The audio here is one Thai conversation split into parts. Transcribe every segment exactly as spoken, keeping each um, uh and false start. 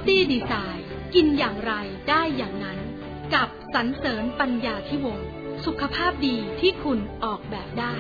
Healthy Design กินอย่างไรได้อย่างนั้นกับสรรเสริญปัญญาธิวงศ์สุขภาพดีที่คุณออกแบบได้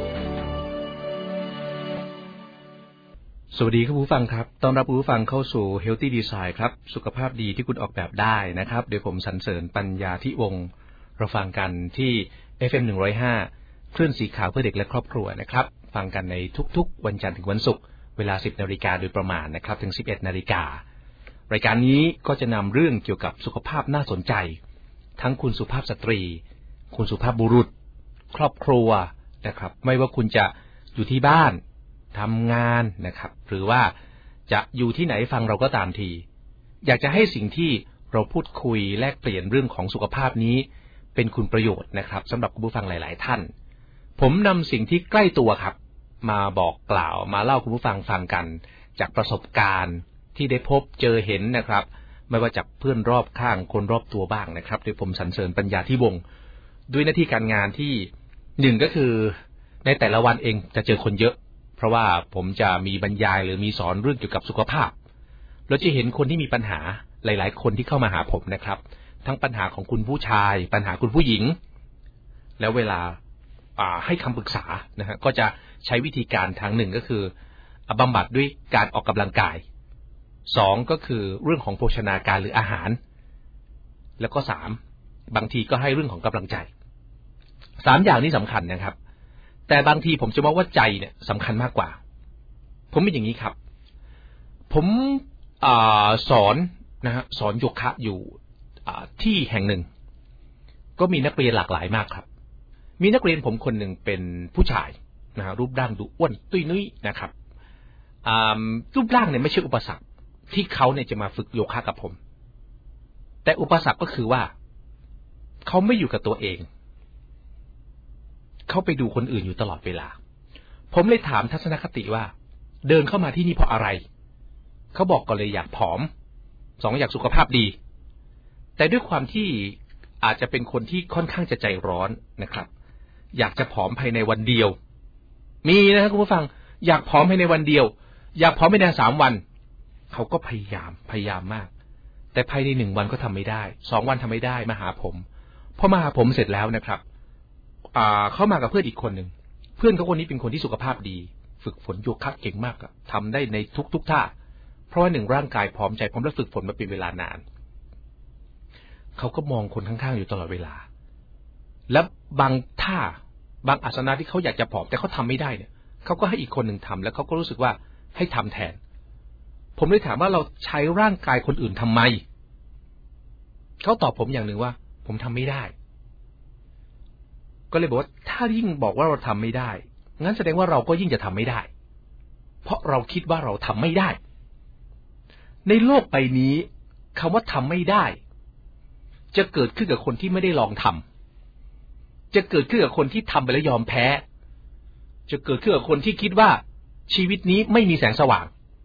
สวัสดีครับผู้ฟังครับต้อนรับผู้ฟังเข้าสู่ Healthy Design ครับสุขภาพดีที่คุณออกแบบได้นะครับโดยผมสรรเสริญปัญญาธิวงศ์เราฟังกันที่ เอฟ เอ็ม หนึ่งร้อยห้า คลื่นสีขาวเพื่อเด็กและครอบครัวนะครับฟังกันในทุกๆวันจันทร์ถึงวันศุกร์เวลา สิบนาฬิกาโดยประมาณนะครับถึง สิบเอ็ดนาฬิการายการนี้ก็จะนำเรื่องเกี่ยวกับสุขภาพน่าสนใจทั้งคุณสุภาพสตรีคุณสุภาพบุรุษครอบครัวนะครับไม่ว่าคุณจะอยู่ที่บ้านทำงานนะครับหรือว่าจะอยู่ที่ไหนฟังเราก็ตามทีอยากจะให้สิ่งที่เราพูดคุยแลกเปลี่ยนเรื่องของสุขภาพนี้เป็นคุณประโยชน์นะครับสำหรับคุณผู้ฟังหลายๆท่านผมนำสิ่งที่ใกล้ตัวครับมาบอกกล่าวมาเล่าคุณผู้ฟังฟังกันจากประสบการณ์ที่ได้พบเจอเห็นนะครับไม่ว่าจากเพื่อนรอบข้างคนรอบตัวบ้างนะครับโดยผมสรรเสริญปัญญาธิวงศ์ด้วยหน้าที่การงานที่หนึ่งก็คือในแต่ละวันเองจะเจอคนเยอะเพราะว่าผมจะมีบรรยายหรือมีสอนเรื่องเกี่ยวกับสุขภาพเราจะเห็นคนที่มีปัญหาหลายๆคนที่เข้ามาหาผมนะครับทั้งปัญหาของคุณผู้ชายปัญหาคุณผู้หญิงแล้วเวลาให้คำปรึกษานะฮะก็จะใช้วิธีการทางหนึ่งก็คือบำบัดด้วยการออกกำลังกายสองก็คือเรื่องของโภชนาการหรืออาหารแล้วก็สามบางทีก็ให้เรื่องของกำลังใจสามอย่างนี้สำคัญนะครับแต่บางทีผมจะมองว่าใจเนี่ยสำคัญมากกว่าผมเป็นอย่างนี้ครับผมอ่าสอนนะฮะสอนโยคะอยู่อ่าที่แห่งหนึ่งก็มีนักเรียนหลากหลายมากครับมีนักเรียนผมคนหนึ่งเป็นผู้ชายนะฮะรูปร่างดูอ้วนตุ้ยนุ้ยนะครับอ่ารูปร่างเนี่ยไม่ใช่อุปสรรคที่เขาเนี่ยจะมาฝึกโยคะกับผมแต่อุปสรรคก็คือว่าเขาไม่อยู่กับตัวเองเขาไปดูคนอื่นอยู่ตลอดเวลาผมเลยถามทัศนคติว่าเดินเข้ามาที่นี่เพราะอะไรเขาบอกก็เลยอยากผอมสองอยากสุขภาพดีแต่ด้วยความที่อาจจะเป็นคนที่ค่อนข้างจะใจร้อนนะครับอยากจะผอมภายในวันเดียวมีนะครับคุณผู้ฟังอยากผอมภายในวันเดียวอยากผอมภายในสามวันเขาก็พยายามพยายามมากแต่ภายในหนึ่งวันก็ทำไม่ได้สองวันทำไม่ได้มาหาผมพอมาหาผมเสร็จแล้วนะครับอ่าเข้ามากับเพื่อนอีกคนหนึ่งเพื่อนเขาคนนี้เป็นคนที่สุขภาพดีฝึกฝนโยคะเก่งมากทำได้ในทุกทุกท่าเพราะว่าหนึ่งร่างกายพร้อมใจพร้อมและฝึกฝนมาเป็นเวลานานเขาก็มองคนข้างๆอยู่ตลอดเวลาและบางท่าบางอาสนะที่เขาอยากจะผอมแต่เขาทำไม่ได้เนี่ยเขาก็ให้อีกคนหนึ่งทำแล้วเขาก็รู้สึกว่าให้ทำแทนผมเลยถามว่าเราใช้ร่างกายคนอื่นทำไมเขาตอบผมอย่างหนึ่งว่าผมทำไม่ได้ก็เลยบอกว่าถ้ายิ่งบอกว่าเราทำไม่ได้งั้นแสดงว่าเราก็ยิ่งจะทำไม่ได้เพราะเราคิดว่าเราทำไม่ได้ในโลกใบนี้คำว่าทำไม่ได้จะเกิดขึ้นกับคนที่ไม่ได้ลองทำจะเกิดขึ้นกับคนที่ทำไปแล้วยอมแพ้จะเกิดขึ้นกับคนที่คิดว่าชีวิตนี้ไม่มีแสงสว่าง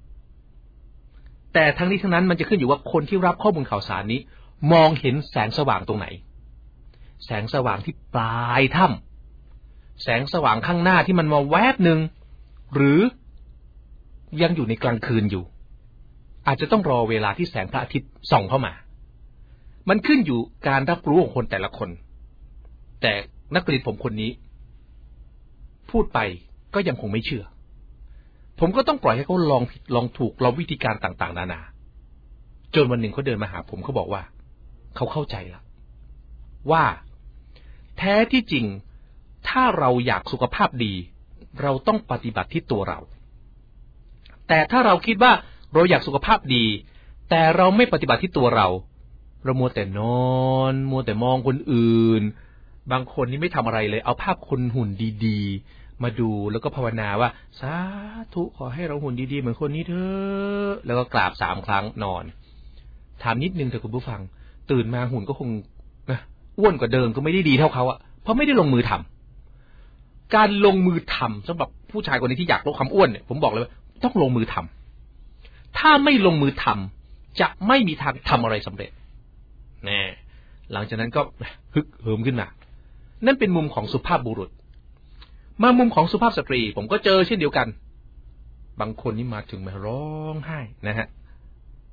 แต่ทั้งนี้ทั้งนั้นมันจะขึ้นอยู่ว่าคนที่รับข้อมูลข่าวสารนี้มองเห็นแสงสว่างตรงไหนแสงสว่างที่ปลายถ้ำแสงสว่างข้างหน้าที่มันมาแวบหนึ่งหรือยังอยู่ในกลางคืนอยู่อาจจะต้องรอเวลาที่แสงพระอาทิตย์ส่องเข้ามามันขึ้นอยู่การรับรู้ของคนแต่ละคนแต่นักเรียนผมคนนี้พูดไปก็ยังคงไม่เชื่อผมก็ต้องปล่อยให้เขาลองผิดลองถูกลองวิธีการต่างๆนานาจนวันหนึ่งเขาเดินมาหาผมเขาบอกว่าเขาเข้าใจแล้วว่าแท้ที่จริงถ้าเราอยากสุขภาพดีเราต้องปฏิบัติที่ตัวเราแต่ถ้าเราคิดว่าเราอยากสุขภาพดีแต่เราไม่ปฏิบัติที่ตัวเราเรามัวแต่นอนมัวแต่มองคนอื่นบางคนนี่ไม่ทำอะไรเลยเอาภาพคนหุ่นดีๆมาดูแล้วก็ภาวนาว่าสาธุขอให้เราหุ่นดีๆเหมือนคนนี้เถอะแล้วก็กราบสามครั้งนอนถามนิดนึงเถอะคุณผู้ฟังตื่นมาหุ่นก็คงนะอ้วนกว่าเดิมก็ไม่ได้ดีเท่าเขาอะเพราะไม่ได้ลงมือทำการลงมือทำสำหรับผู้ชายคนนี้ที่อยากลดความอ้วนเนี่ยผมบอกเลยว่าต้องลงมือทำถ้าไม่ลงมือทำจะไม่มีทางทำอะไรสำเร็จแน่หลังจากนั้นก็ฮึกเหิมขึ้นมานั่นเป็นมุมของสุภาพบุรุษมามุมของสุภาพสตรีผมก็เจอเช่นเดียวกันบางคนนี่มาถึงมาร้องไห้นะฮะ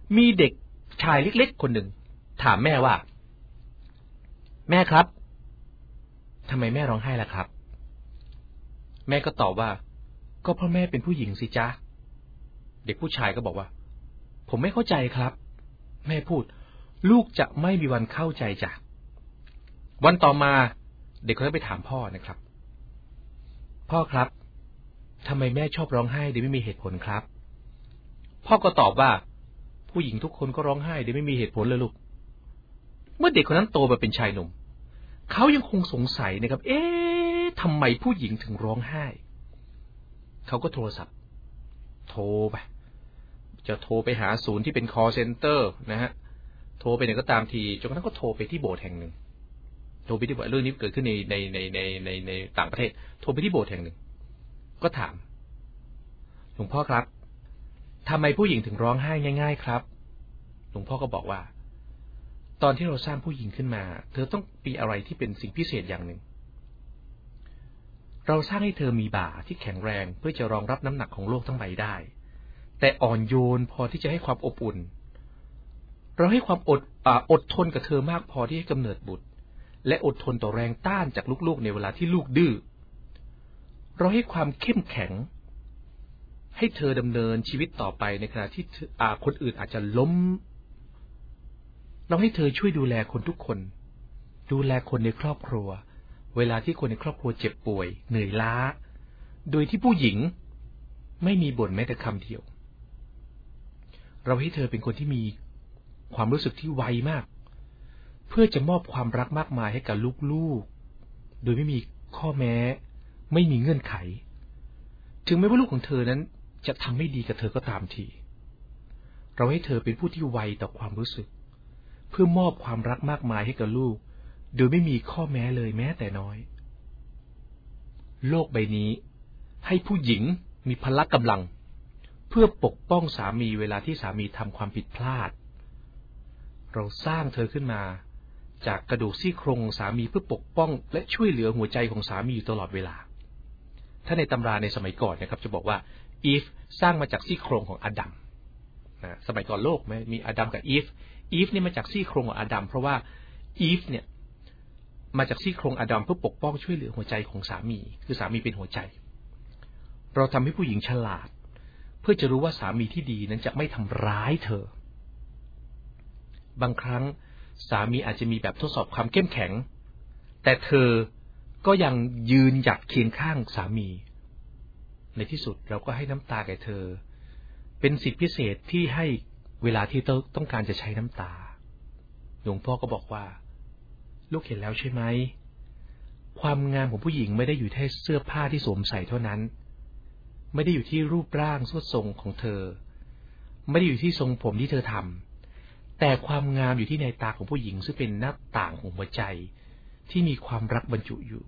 มีเด็กชายเล็กๆคนหนึ่งถามแม่ว่าแม่ครับทำไมแม่ร้องไห้ล่ะครับแม่ก็ตอบว่าก็เพราะแม่เป็นผู้หญิงสิจ๊ะเด็กผู้ชายก็บอกว่าผมไม่เข้าใจครับแม่พูดลูกจะไม่มีวันเข้าใจจ้ะวันต่อมาเด็กคนนั้นไปถามพ่อนะครับพ่อครับทำไมแม่ชอบร้องไห้โดยไม่มีเหตุผลครับพ่อก็ตอบว่าผู้หญิงทุกคนก็ร้องไห้โดยไม่มีเหตุผลเลยลูกเมื่อเด็กคนนั้นโตมาเป็นชายหนุ่มเขายังคงสงสัยนะครับเอ๊ะทำไมผู้หญิงถึงร้องไห้เขาก็โทรศัพท์โทรไปจะโทรไปหาศูนย์ที่เป็น call center นะฮะโทรไปไหนก็ตามทีจนกระทั่งก็โทรไปที่โบสถ์แห่งหนึ่งโทรไปที่โบสถ์เรื่องนี้เกิดขึ้นในในในในในในต่างประเทศโทรไปที่โบสถ์แห่งหนึ่งก็ถามหลวงพ่อครับทำไมผู้หญิงถึงร้องไห้ง่ายๆครับหลวงพ่อก็บอกว่าตอนที่เราสร้างผู้หญิงขึ้นมาเธอต้องมีอะไรที่เป็นสิ่งพิเศษอย่างหนึ่งเราสร้างให้เธอมีบ่าที่แข็งแรงเพื่อจะรองรับน้ำหนักของโลกทั้งใบได้แต่อ่อนโยนพอที่จะให้ความอบอุ่นเราให้ความอดอ่าอดทนกับเธอมากพอที่ให้กำเนิดบุตรและอดทนต่อแรงต้านจากลูกๆในเวลาที่ลูกดื้อเราให้ความเข้มแข็งให้เธอดำเนินชีวิตต่อไปในขณะที่อ่าคนอื่นอาจจะล้มเราให้เธอช่วยดูแลคนทุกคนดูแลคนในครอบครัวเวลาที่คนในครอบครัวเจ็บป่วยเหนื่อยล้าโดยที่ผู้หญิงไม่มีบ่นแม้แต่คำเดียวเราให้เธอเป็นคนที่มีความรู้สึกที่ไวมากเพื่อจะมอบความรักมากมายให้กับลูกๆโดยไม่มีข้อแม้ไม่มีเงื่อนไขถึงแม้ว่าลูกของเธอนั้นจะทำไม่ดีกับเธอก็ตามทีเราให้เธอเป็นผู้ที่ไวต่อความรู้สึกเพื่อมอบความรักมากมายให้กับลูกโดยไม่มีข้อแม้เลยแม้แต่น้อยโลกใบนี้ให้ผู้หญิงมีพละกำลังเพื่อปกป้องสามีเวลาที่สามีทำความผิดพลาดเราสร้างเธอขึ้นมาจากกระดูกซี่โครงของสามีเพื่อปกป้องและช่วยเหลือหัวใจของสามีอยู่ตลอดเวลาถ้าในตำราในสมัยก่อนนะครับจะบอกว่าอีฟสร้างมาจากซี่โครงของอาดัมนะสมัยก่อนโลกไหมมีอาดัมกับอีฟอีฟนี่มาจากซี่โครงของอาดัมเพราะว่าอีฟเนี่ยมาจากซี่โครงอาดัมเพื่อปกป้องช่วยเหลือหัวใจของสามีคือสามีเป็นหัวใจเราทำให้ผู้หญิงฉลาดเพื่อจะรู้ว่าสามีที่ดีนั้นจะไม่ทำร้ายเธอบางครั้งสามีอาจจะมีแบบทดสอบความเข้มแข็งแต่เธอก็ยังยืนหยัดเคียงข้างสามีในที่สุดเราก็ให้น้ำตาแก่เธอเป็นสิทธิพิเศษที่ให้เวลาที่ต้องการจะใช้น้ำตาหลวงพ่อก็บอกว่าลูกเห็นแล้วใช่ไหมความงามของผู้หญิงไม่ได้อยู่ที่เสื้อผ้าที่สวมใส่เท่านั้นไม่ได้อยู่ที่รูปร่างสวดทรงของเธอไม่ได้อยู่ที่ทรงผมที่เธอทำแต่ความงามอยู่ที่ในตาของผู้หญิงซึ่งเป็นหน้าต่างของหัวใจที่มีความรักบรรจุอยู่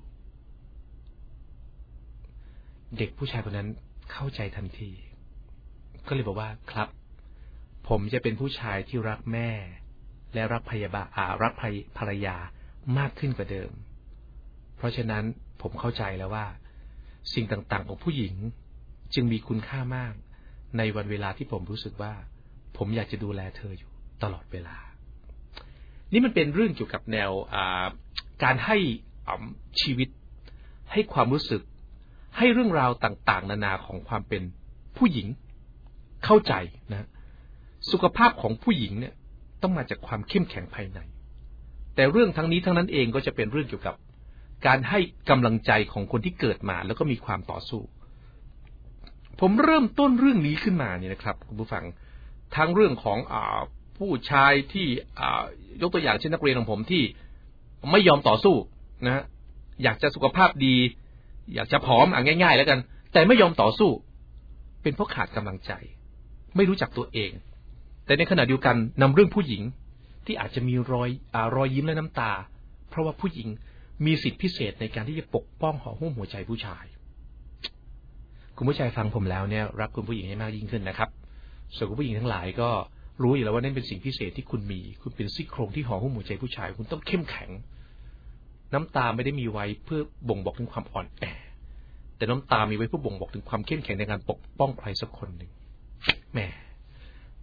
เด็กผู้ชายคนนั้นเข้าใจทันทีก็เลยบอกว่าครับผมจะเป็นผู้ชายที่รักแม่และรักพยาบาอารักภรรยามากขึ้นกว่าเดิมเพราะฉะนั้นผมเข้าใจแล้วว่าสิ่งต่างๆของผู้หญิงจึงมีคุณค่ามากในวันเวลาที่ผมรู้สึกว่าผมอยากจะดูแลเธออยู่ตลอดเวลานี่มันเป็นเรื่องเกี่ยวกับแนวการให้ชีวิตให้ความรู้สึกให้เรื่องราวต่างๆนานาของความเป็นผู้หญิงเข้าใจนะสุขภาพของผู้หญิงเนี่ยต้องมาจากความเข้มแข็งภายในแต่เรื่องทั้งนี้ทั้งนั้นเองก็จะเป็นเรื่องเกี่ยวกับการให้กำลังใจของคนที่เกิดมาแล้วก็มีความต่อสู้ผมเริ่มต้นเรื่องนี้ขึ้นมาเนี่ยนะครับคุณผู้ฟังทั้งเรื่องของอ่าผู้ชายที่อ่ายกตัวอย่างเช่นนักเรียนของผมที่ไม่ยอมต่อสู้นะอยากจะสุขภาพดีอยากจะผอมอ่ะง่ายๆแล้วกันแต่ไม่ยอมต่อสู้เป็นเพราะขาดกำลังใจไม่รู้จักตัวเองแต่ในขณะเดียวกันนำเรื่องผู้หญิงที่อาจจะมีรอยอ่ารอยยิ้มและน้ำตาเพราะว่าผู้หญิงมีสิทธิพิเศษในการที่จะปกป้องห่อหุ้มหัวใจผู้ชายคุณผู้ชายฟังผมแล้วเนี่ยรักคุณผู้หญิงให้มากยิ่งขึ้นนะครับส่วนคุณผู้หญิงทั้งหลายก็รู้อยู่แล้วว่านั่นเป็นสิ่งพิเศษที่คุณมีคุณเป็นซี่โครงที่ห่อหุ้มหัวใจผู้ชายคุณต้องเข้มแข็งน้ำตาไม่ได้มีไว้เพื่อบ่งบอกถึงความอ่อนแอแต่น้ำตามีไว้เพื่อบ่งบอกถึงความเข้มแข็งในการปกป้องใครสักคนหนึ่งแหม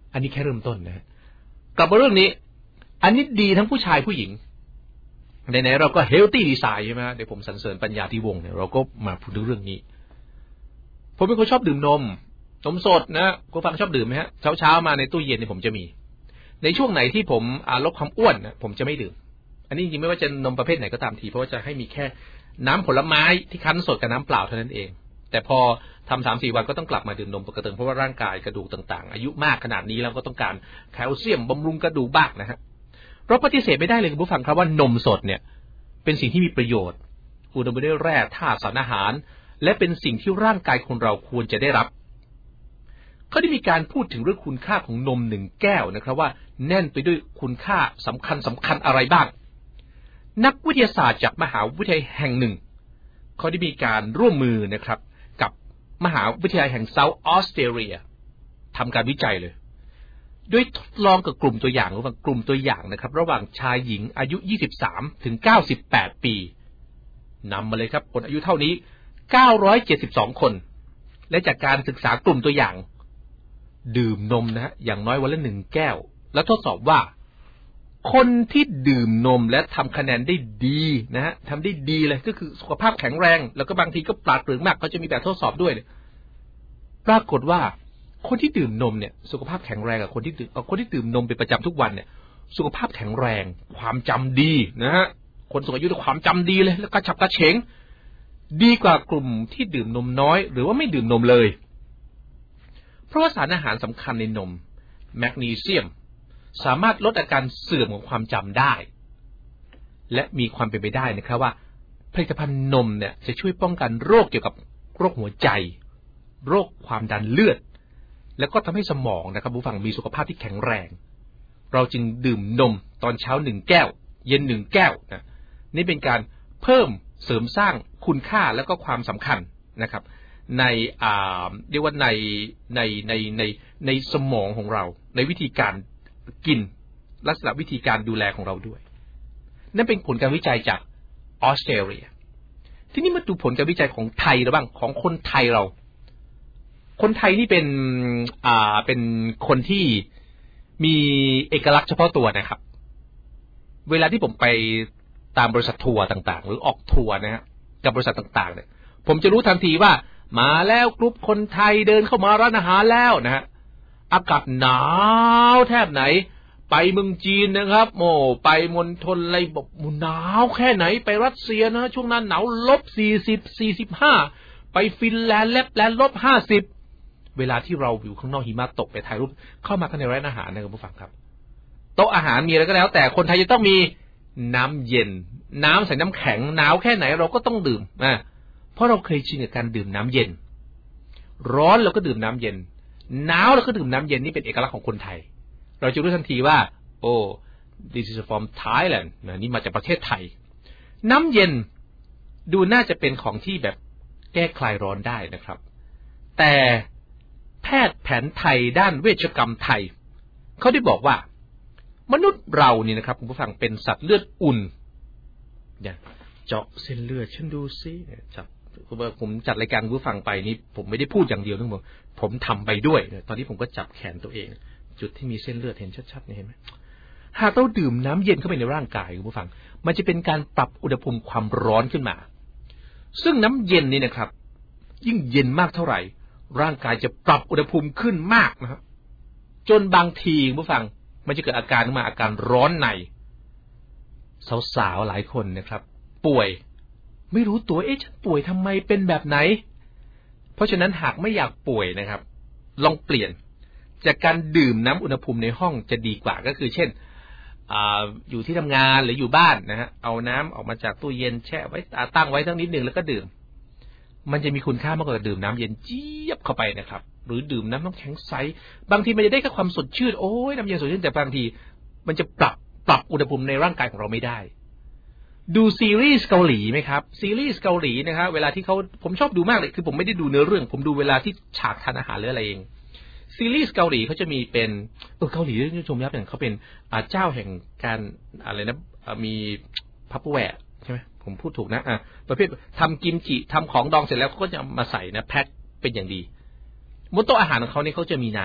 อันนี้แค่เริ่มต้นนะกลับมาเรื่องนี้อันนี้ดีทั้งผู้ชายผู้หญิงไหนๆเราก็ healthy design ใช่ไหมเดี๋ยวผมสรรเสริญปัญญาที่วงเนี่ยเราก็มาพูดถึงเรื่องนี้ผมเป็นคนชอบดื่มนมนมสดนะคุณฟังชอบดื่มไหมฮะเช้าๆมาในตู้เย็นเนี่ยผมจะมีในช่วงไหนที่ผมลดความอ้วนนะผมจะไม่ดื่มอันนี้จริงๆไม่ว่าจะนมประเภทไหนก็ตามทีเพราะว่าจะให้มีแค่น้ำผลไม้ที่คั้นสดกับน้ำเปล่าเท่านั้นเองแต่พอทำสามสี่วันก็ต้องกลับมาดื่มนมปกติเพราะว่าร่างกายกระดูกต่างๆอายุมากขนาดนี้แล้วก็ต้องการแคลเซียมบำรุงกระดูกบ้างนะฮะเราปฏิเสธไม่ได้เลยคุณผู้ฟังครับว่านมสดเนี่ยเป็นสิ่งที่มีประโยชน์อุดมไปด้วยแร่ธาตุสารอาหารและเป็นสิ่งที่ร่างกายคนเราควรจะได้รับเขาได้มีการพูดถึงเรื่องคุณค่าของนมหนึ่งแก้วนะครับว่าแน่นไปด้วยคุณค่าสำคัญสำคัญอะไรบ้างนักวิทยาศาสตร์จากมหาวิทยาลัยแห่งหนึ่งเขาได้มีการร่วมมือนะครับกับมหาวิทยาลัยแห่งเซาท์ออสเตรเลียทำการวิจัยเลยโดยทดลองกับกลุ่มตัวอย่างระหว่างกลุ่มตัวอย่างนะครับระหว่างชายหญิงอายุยี่สิบสามถึงเก้าสิบแปดปีนำมาเลยครับคนอายุเท่านี้เก้าร้อยเจ็ดสิบสองคนและจากการศึกษากลุ่มตัวอย่างดื่มนมนะฮะอย่างน้อยวันละหนึ่งแก้วแล้วทดสอบว่าคนที่ดื่มนมและทำคะแนนได้ดีนะฮะทำได้ดีเลยก็คือสุขภาพแข็งแรงแล้วก็บางทีก็ปราดเปรื่องมากเขาจะมีแบบทดสอบด้วยเนี่ยปรากฏว่าคนที่ดื่มนมเนี่ยสุขภาพแข็งแรงกับคนที่ดื่มคนที่ดื่มนมเป็นประจำทุกวันเนี่ยสุขภาพแข็งแรงความจำดีนะฮะคนสูงอายุความจำดีเลยแล้วก็ฉับกระเฉงดีกว่ากลุ่มที่ดื่มนมน้อยหรือว่าไม่ดื่มนมเลยเพราะว่าสารอาหารสำคัญในนมแมกนีเซียมสามารถลดอาการเสื่อมของความจำได้และมีความเป็นไปได้นะครับว่าผลิตภัณฑ์นมเนี่ยจะช่วยป้องกันโรคเกี่ยวกับโรคหัวใจโรคความดันเลือดแล้วก็ทำให้สมองนะครับผู้ฟังมีสุขภาพที่แข็งแรงเราจึงดื่มนมตอนเช้าหนึ่งแก้วเย็นหนึ่งแก้วนะนี่เป็นการเพิ่มเสริมสร้างคุณค่าแล้วก็ความสำคัญนะครับในอ่าเรียกว่าในในในในในสมองของเราในวิธีการกินลักษณะวิธีการดูแลของเราด้วยนั่นเป็นผลการวิจัยจากออสเตรเลียทีนี้มาดูผลการวิจัยของไทยเราบ้างของคนไทยเราคนไทยนี่เป็นอ่าเป็นคนที่มีเอกลักษณ์เฉพาะตัวนะครับเวลาที่ผมไปตามบริษัททัวร์ต่างๆหรือออกทัวร์นะฮะกับบริษัทต่างๆเนี่ยผมจะรู้ทันทีว่ามาแล้วกลุ่มคนไทยเดินเข้ามาร้านอาหารแล้วนะฮะอากาศหนาวแทบไหนไปเมืองจีนนะครับโอ้ไปมณฑลอะไรบอกหนาวแค่ไหนไปรัสเซียนะช่วงนั้นหนาวลบสี่สิบสี่สิบห้าไปฟินแลนด์แลบแลนด์ลบห้าสิบเวลาที่เราอยู่ข้างนอกหิมะตกไปถ่ายรูปเข้ามาข้างในร้านอาหารนะครับผู้ฟังครับโต๊ะอาหารมีอะไรก็แล้วแต่คนไทยจะต้องมีน้ำเย็นน้ำใส่น้ำแข็งหนาวแค่ไหนเราก็ต้องดื่มนะเพราะเราเคยชินกับการดื่มน้ำเย็นร้อนเราก็ดื่มน้ำเย็นหนาวเราก็ดื่มน้ำเย็นนี่เป็นเอกลักษณ์ของคนไทยเราจะรู้ทันทีว่าโอ้ this is from Thailand นะนี่มาจากประเทศไทยน้ำเย็นดูน่าจะเป็นของที่แบบแก้คลายร้อนได้นะครับแต่แพทย์แผนไทยด้านเวชกรรมไทยเขาได้บอกว่ามนุษย์เรานี่นะครับคุณผู้ฟังเป็นสัตว์เลือดอุ่นเนี่ยเจาะเส้นเลือดฉันดูซิจับผมจัดรายการผู้ฟังไปนี่ผมไม่ได้พูดอย่างเดียวทั้งหมดผมทำไปด้วยตอนนี้ผมก็จับแขนตัวเองจุดที่มีเส้นเลือดเห็นชัดๆนี่เห็นไหมหากเราดื่มน้ำเย็นเข้าไปในร่างกายคุณผู้ฟังมันจะเป็นการปรับอุณหภูมิความร้อนขึ้นมาซึ่งน้ำเย็นนี่นะครับยิ่งเย็นมากเท่าไหร่ร่างกายจะปรับอุณหภูมิขึ้นมากนะครับจนบางทีคุณผู้ฟังมันจะเกิดอาการขึ้นมาอาการร้อนในสาวๆหลายคนนะครับป่วยไม่รู้ตัวเอ๊ะฉันป่วยทำไมเป็นแบบไหนเพราะฉะนั้นหากไม่อยากป่วยนะครับลองเปลี่ยนจากการดื่มน้ำอุณหภูมิในห้องจะดีกว่าก็คือเช่น อ, อยู่ที่ทำงานหรืออยู่บ้านนะฮะเอาน้ำออกมาจากตู้เย็นแช่ไว้ตั้งไว้สักนิดนึงแล้วก็ดื่มมันจะมีคุณค่ามากกว่าดื่มน้ำเย็นเจี๊ยบเข้าไปนะครับหรือดื่มน้ำน้ำแข็งใสบางทีมันจะได้แค่ความสดชื่นโอ้ยน้ำเย็นสดชื่นแต่บางทีมันจะปรับปรับอุณหภูมิในร่างกายของเราไม่ได้ดูซีรีส์เกาหลีไหมครับซีรีส์เกาหลีนะครับเวลาที่เขาผมชอบดูมากเลยคือผมไม่ได้ดูเนื้อเรื่องผมดูเวลาที่ฉากทานอาหารหรืออะไรเองซีรีส์เกาหลีเขาจะมีเป็นเออเกาหลีท่านผู้ชมครับอย่างเขาเป็นเจ้าแห่งการอะไรนะมีพับแวร์ใช่ไหมผมพูดถูกนะอ่ะประเภททำกิมจิทำของดองเสร็จแล้วเขาก็จะมาใส่นะแพ็คเป็นอย่างดีบนโต๊ะอาหารของเขาเนี่ยเขาจะมีน้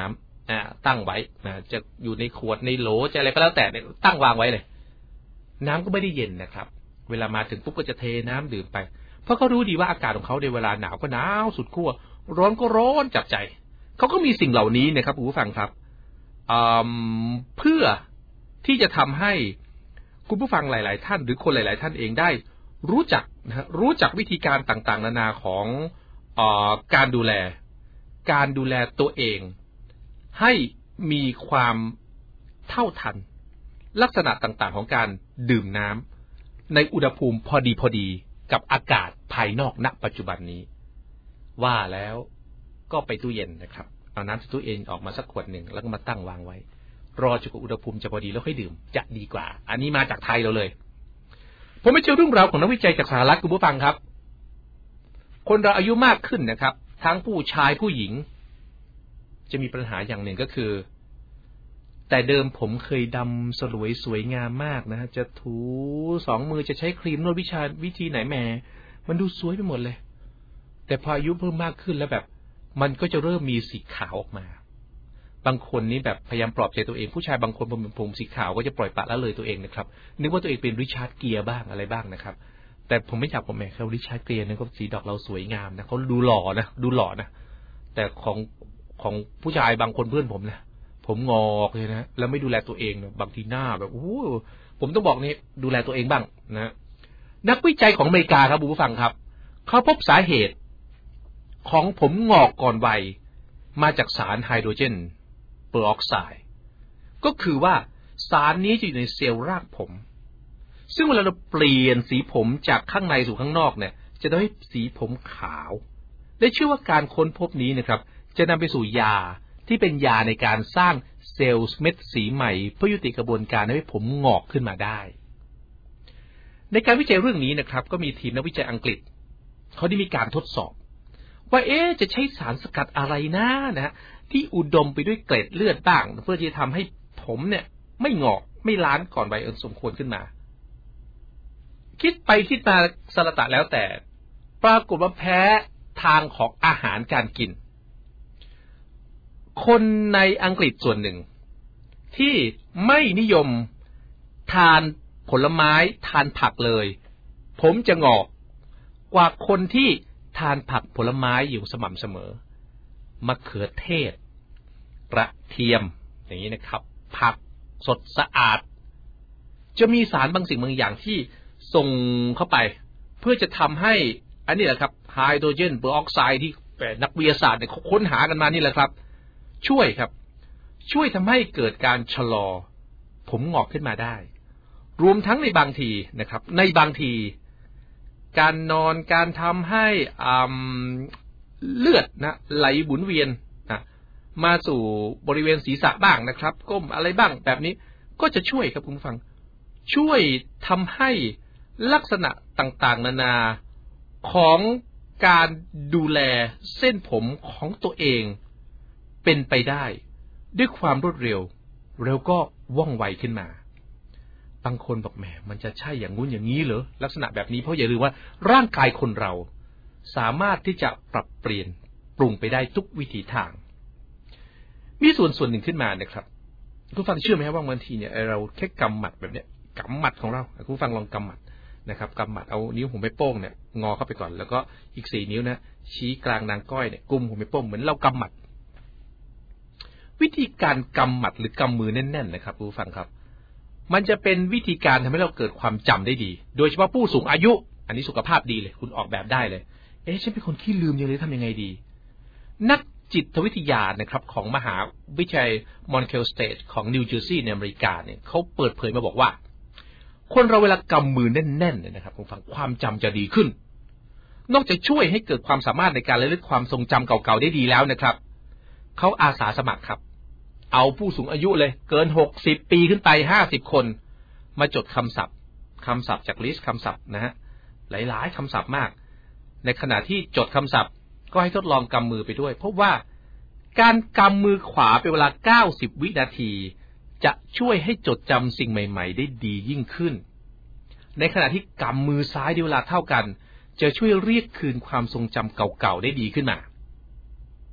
อ่าตั้งไว้นะจะอยู่ในขวดในโหลจะอะไรก็แล้วแต่ตั้งวางไว้เลยน้ำก็ไม่ได้เย็นนะครับเวลามาถึงปุ๊บก็จะเทน้ำดื่มไปเพราะเขารู้ดีว่าอากาศของเขาในเวลาหนาวก็หนาวสุดขั้วร้อนก็ร้อนจับใจเขาก็มีสิ่งเหล่านี้นะครับคุณผู้ฟังครับเพื่อที่จะทำให้คุณผู้ฟังหลายๆท่านหรือคนหลายๆท่านเองได้รู้จักนะรู้จักวิธีการต่างๆนานาของเอ่อการดูแลการดูแลตัวเองให้มีความเท่าทันลักษณะต่างๆของการดื่มน้ำในอุณหภูมิพอดีพอดีกับอากาศภายนอกณปัจจุบันนี้ว่าแล้วก็ไปตู้เย็นนะครับเอาน้ำจากตู้เย็นออกมาสักขวดหนึ่งแล้วก็มาตั้งวางไว้รอจนกว่าอุณหภูมิจะพอดีแล้วค่อยดื่มจะดีกว่าอันนี้มาจากไทยเราเลยผมไปเจอเรื่องราวของนักวิจัยจากสหรัฐคุณผู้ฟังครับคนเราอายุมากขึ้นนะครับทั้งผู้ชายผู้หญิงจะมีปัญหาอย่างหนึ่งก็คือแต่เดิมผมเคยดำสลวยสวยงามมากนะจะถูสองมือจะใช้ครีมนวดวิชาวิธีไหนแหมมันดูสวยไปหมดเลยแต่พออายุเพิ่มมากขึ้นแล้วแบบมันก็จะเริ่มมีสีขาวออกมาบางคนนี้แบบพยายามปลอบใจตัวเองผู้ชายบางคนผมผมสีขาวก็จะปล่อยปละละเลยตัวเองนะครับนึกว่าตัวเองเป็นริชาร์ดเกียร์บ้างอะไรบ้างนะครับแต่ผมไม่อยากผมแหมเขาริชาร์ดเกียร์นะเขาสีดอกเราสวยงามนะเขาดูหล่อนะดูหล่อนะแต่ของของผู้ชายบางคนเพื่อนผมนะผมงอกเลยนะแล้วไม่ดูแลตัวเองนะบางทีหน้าแบบโอ้ผมต้องบอกนี่ดูแลตัวเองบ้างนะนักวิจัยของอเมริกาครับผู้ฟังครับเขาพบสาเหตุของผมงอกก่อนวัยมาจากสารไฮโดรเจนเปอร์ออกไซด์ก็คือว่าสารนี้จะอยู่ในเซลล์รากผมซึ่งเวลาเราเปลี่ยนสีผมจากข้างในสู่ข้างนอกเนี่ยจะทำให้สีผมขาวได้ชื่อว่าการค้นพบนี้นะครับจะนำไปสู่ยาที่เป็นยาในการสร้างเซลล์เม็ดสีใหม่เพื่อยุติกระบวนการให้ผมงอกขึ้นมาได้ในการวิจัยเรื่องนี้นะครับก็มีทีมนักวิจัยอังกฤษเขาได้มีการทดสอบว่าเอ๊ะจะใช้สารสกัดอะไรนะนะที่อุดมไปด้วยเกล็ดเลือดบ้างเพื่อที่จะทำให้ผมเนี่ยไม่งอกไม่ล้านก่อนวัยอันสมควรขึ้นมาคิดไปคิดมาสารตะแล้วแต่ปรากฏว่าแพ้ทางของอาหารการกินคนในอังกฤษส่วนหนึ่งที่ไม่นิยมทานผลไม้ทานผักเลยผมจะงอกกว่าคนที่ทานผักผลไม้อยู่สม่ำเสมอมะเขือเทศกระเทียมอย่างนี้นะครับผักสดสะอาดจะมีสารบางสิ่งบางอย่างที่ส่งเข้าไปเพื่อจะทำให้อันนี้แหละครับไฮโดรเจนเปอร์ออกไซด์ที่นักวิทยาศาสตร์เนี่ยค้นหากันมานี่แหละครับช่วยครับช่วยทำให้เกิดการชะลอผมงอกขึ้นมาได้รวมทั้งในบางทีนะครับในบางทีการนอนการทำให้เลือดนะไหลหมุนเวียนนะมาสู่บริเวณศีรษะบ้างนะครับก้มอะไรบ้างแบบนี้ก็จะช่วยครับคุณผู้ฟังช่วยทำให้ลักษณะต่างๆนานาของการดูแลเส้นผมของตัวเองเป็นไปได้ด้วยความรวดเร็วแล้วก็ว่องไวขึ้นมาบางคนบอกแหมมันจะใช่อย่างงู้นอย่างนี้เหรอลักษณะแบบนี้เพราะอย่าลืมว่าร่างกายคนเราสามารถที่จะปรับเปลี่ยนปรุงไปได้ทุกวิถีทางมีส่วนส่วนหนึ่งขึ้นมานะครับคุณฟังเชื่อไหมครับว่าบางทีเนี่ยเราแค่กำหมัดแบบเนี้ยกำหมัดของเราคุณฟังลองกำหมัดนะครับกำหมัดเอานิ้วหัวแม่โป้งเนี่ยงอเข้าไปก่อนแล้วก็อีกสี่นิ้วนะชี้กลางนางก้อยเนี่ยกุมหัวแม่โป้งเหมือนเรากำหมัดวิธีการกำหมัดหรือกำมือแน่นๆนะครับคุณฟังครับมันจะเป็นวิธีการทำให้เราเกิดความจำได้ดีโดยเฉพาะผู้สูงอายุอันนี้สุขภาพดีเลยคุณออกแบบได้เลยเอ๊ะฉันเป็นคนขี้ลืมอย่างนี้ทำยังไงดีนักจิตวิทยานะครับของมหาวิทยาลัยมอนเคลสเตทของนิวเจอร์ซีย์ในอเมริกาเนี่ยเขาเปิดเผยมาบอกว่าคนเราเวลากำมือแน่นๆเนี่ยนะครับคุณฟังความจำจะดีขึ้นนอกจากช่วยให้เกิดความสามารถในการระลึกความทรงจำเก่าๆได้ดีแล้วนะครับเขาอาสาสมัครครับเอาผู้สูงอายุเลยเกินหกสิบปีขึ้นไปห้าสิบคนมาจดคำศัพท์คำศัพท์จากลิสต์คำศัพท์นะฮะหลายๆคำศัพท์มากในขณะที่จดคำศัพท์ก็ให้ทดลองกำมือไปด้วยพบว่าการกำมือขวาเป็นเวลาเก้าสิบวินาทีจะช่วยให้จดจำสิ่งใหม่ๆได้ดียิ่งขึ้นในขณะที่กำมือซ้ายในเวลาเท่ากันจะช่วยเรียกคืนความทรงจำเก่าๆได้ดีขึ้นมา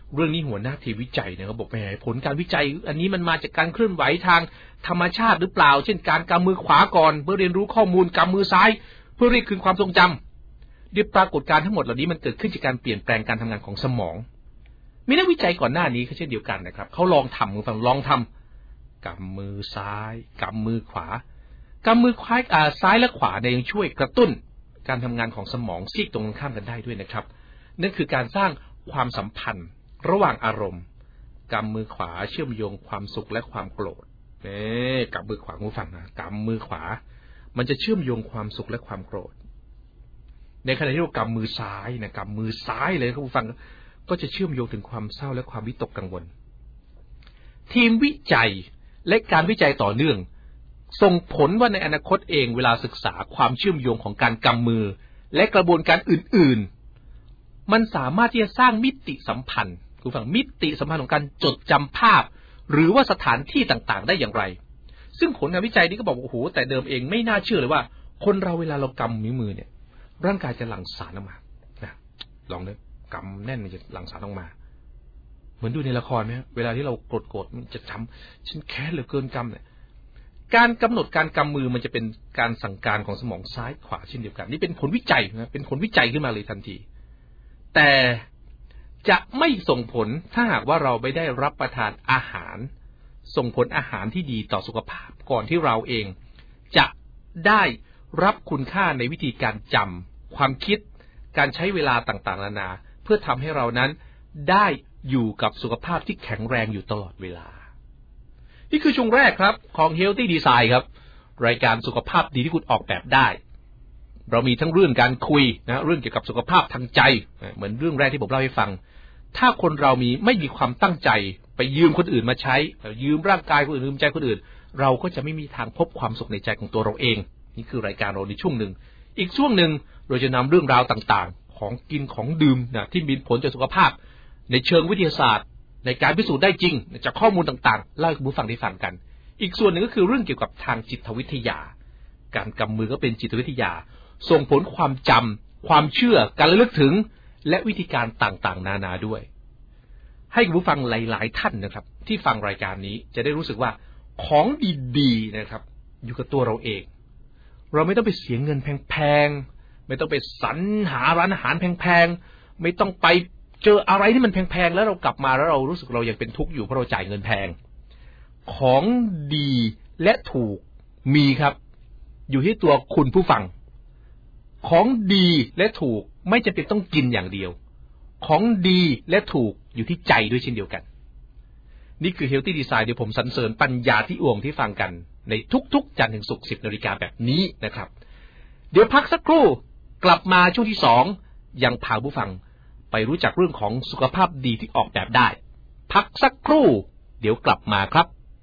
เรื่องนี้หัวหน้าทีมวิจัยเนี่ยเขาบอกแหมผลการวิจัยอันนี้มันมาจากการเคลื่อนไหวทางธรรมชาติหรือเปล่าเช่นการกำมือขวาก่อนเพื่อเรียนรู้ข้อมูลกำมือซ้ายเพื่อเรียกคืนความทรงจำด้วยปรากฏการณ์ทั้งหมดเหล่านี้มันเกิดขึ้นจากการเปลี่ยนแปลงการทำงานของสมองมีนักวิจัยก่อนหน้านี้เขาเช่นเดียวกันนะครับเขาลองทำคุณฟังลองทำกำมือซ้ายกำมือขวากำมือขวาอ่าซ้ายและขวาเนี่ยยังช่วยกระตุ้นการทำงานของสมองซีกตรงข้ามกันได้ด้วยนะครับนั่นคือการสร้างความสัมพันธ์ระหว่างอารมณ์กำมือขวาเชื่อมโยงความสุขและความโกรธเอ๊ะกำมือขวาคุณฟังนะกำมือขวามันจะเชื่อมโยงความสุขและความโกรธในขณะที่เรากำมือซ้ายนะกำมือซ้ายเลยคุณฟังก็จะเชื่อมโยงถึงความเศร้าและความวิตกกังวลทีมวิจัยและการวิจัยต่อเนื่องส่งผลว่าในอนาคตเองเวลาศึกษาความเชื่อมโยงของการกำมือและกระบวนการอื่นๆมันสามารถที่จะสร้างมิติสัมพันธ์คุณฟังมิติสัมพันธ์ของการจดจำภาพหรือว่าสถานที่ต่างๆได้อย่างไรซึ่งผลงานวิจัยนี้ก็บอกว่าโอ้โหแต่เดิมเองไม่น่าเชื่อเลยว่าคนเราเวลาเรากำนิ้วมือเนี่ยร่างกายจะหลั่งสารออกมานะลองนึกกำแน่นมันจะหลั่งสารออกมาเหมือนดูในละครไหมเวลาที่เราโกรธๆมันจะจำฉันแค้นเหลือเกินกำเนี่ยการกำหนดการกำมือมันจะเป็นการสั่งการของสมองซ้ายขวาเช่นเดียวกันนี่เป็นผลวิจัยนะเป็นผลวิจัยขึ้นมาเลยทันทีแต่จะไม่ส่งผลถ้าหากว่าเราไม่ได้รับประทานอาหารส่งผลอาหารที่ดีต่อสุขภาพก่อนที่เราเองจะได้รับคุณค่าในวิธีการจำความคิดการใช้เวลาต่างๆนานาเพื่อทำให้เรานั้นได้อยู่กับสุขภาพที่แข็งแรงอยู่ตลอดเวลานี่คือช่วงแรกครับของ Healthy Design ครับรายการสุขภาพดีที่คุณออกแบบได้เรามีทั้งเรื่องการคุยนะเรื่องเกี่ยวกับสุขภาพทางใจเหมือนเรื่องแรกที่ผมเล่าให้ฟังถ้าคนเรามีไม่มีความตั้งใจไปยืมคนอื่นมาใช้ยืมร่างกายคนอื่นยืมใจคนอื่นเราก็จะไม่มีทางพบความสุขในใจของตัวเราเองนี่คือรายการเราในช่วงหนึ่งอีกช่วงหนึ่งเราจะนำเรื่องราวต่างๆของกินของดื่มนะที่มีผลต่อสุขภาพในเชิงวิทยาศาสตร์ในการพิสูจน์ได้จริงจากข้อมูลต่างๆเล่าให้คุณผู้ฟังได้ฟังกันอีกส่วนหนึ่งก็คือเรื่องเกี่ยวกับทางจิตวิทยาการกำมือก็เป็นจิตวิทยาส่งผลความจำความเชื่อการระลึกถึงและวิธีการต่างๆนานาด้วยให้คุณผู้ฟังหลายๆท่านนะครับที่ฟังรายการนี้จะได้รู้สึกว่าของดีๆนะครับอยู่กับตัวเราเองเราไม่ต้องไปเสียเงินแพงๆไม่ต้องไปสรรหาร้านอาหารแพงๆไม่ต้องไปเจออะไรที่มันแพงๆแล้วเรากลับมาแล้วเรารู้สึกเรายังเป็นทุกข์อยู่เพราะเราจ่ายเงินแพงของดีและถูกมีครับอยู่ที่ตัวคุณผู้ฟังของดีและถูกไม่จำเป็นต้องกินอย่างเดียวของดีและถูกอยู่ที่ใจด้วยเช่นเดียวกันนี่คือ Healthy Design เดี๋ยวผมสรรเสริญปัญญาที่อ่วงที่ฟังกันในทุกๆจันทร์ถึงศุกร์ สิบนาฬิกาแบบนี้นะครับเดี๋ยวพักสักครู่กลับมาช่วงที่สองยังพาผู้ฟังไปรู้จักเรื่องของสุขภาพดีที่ออกแบบได้พักสักครู่เดี๋ยวกลับมาครับ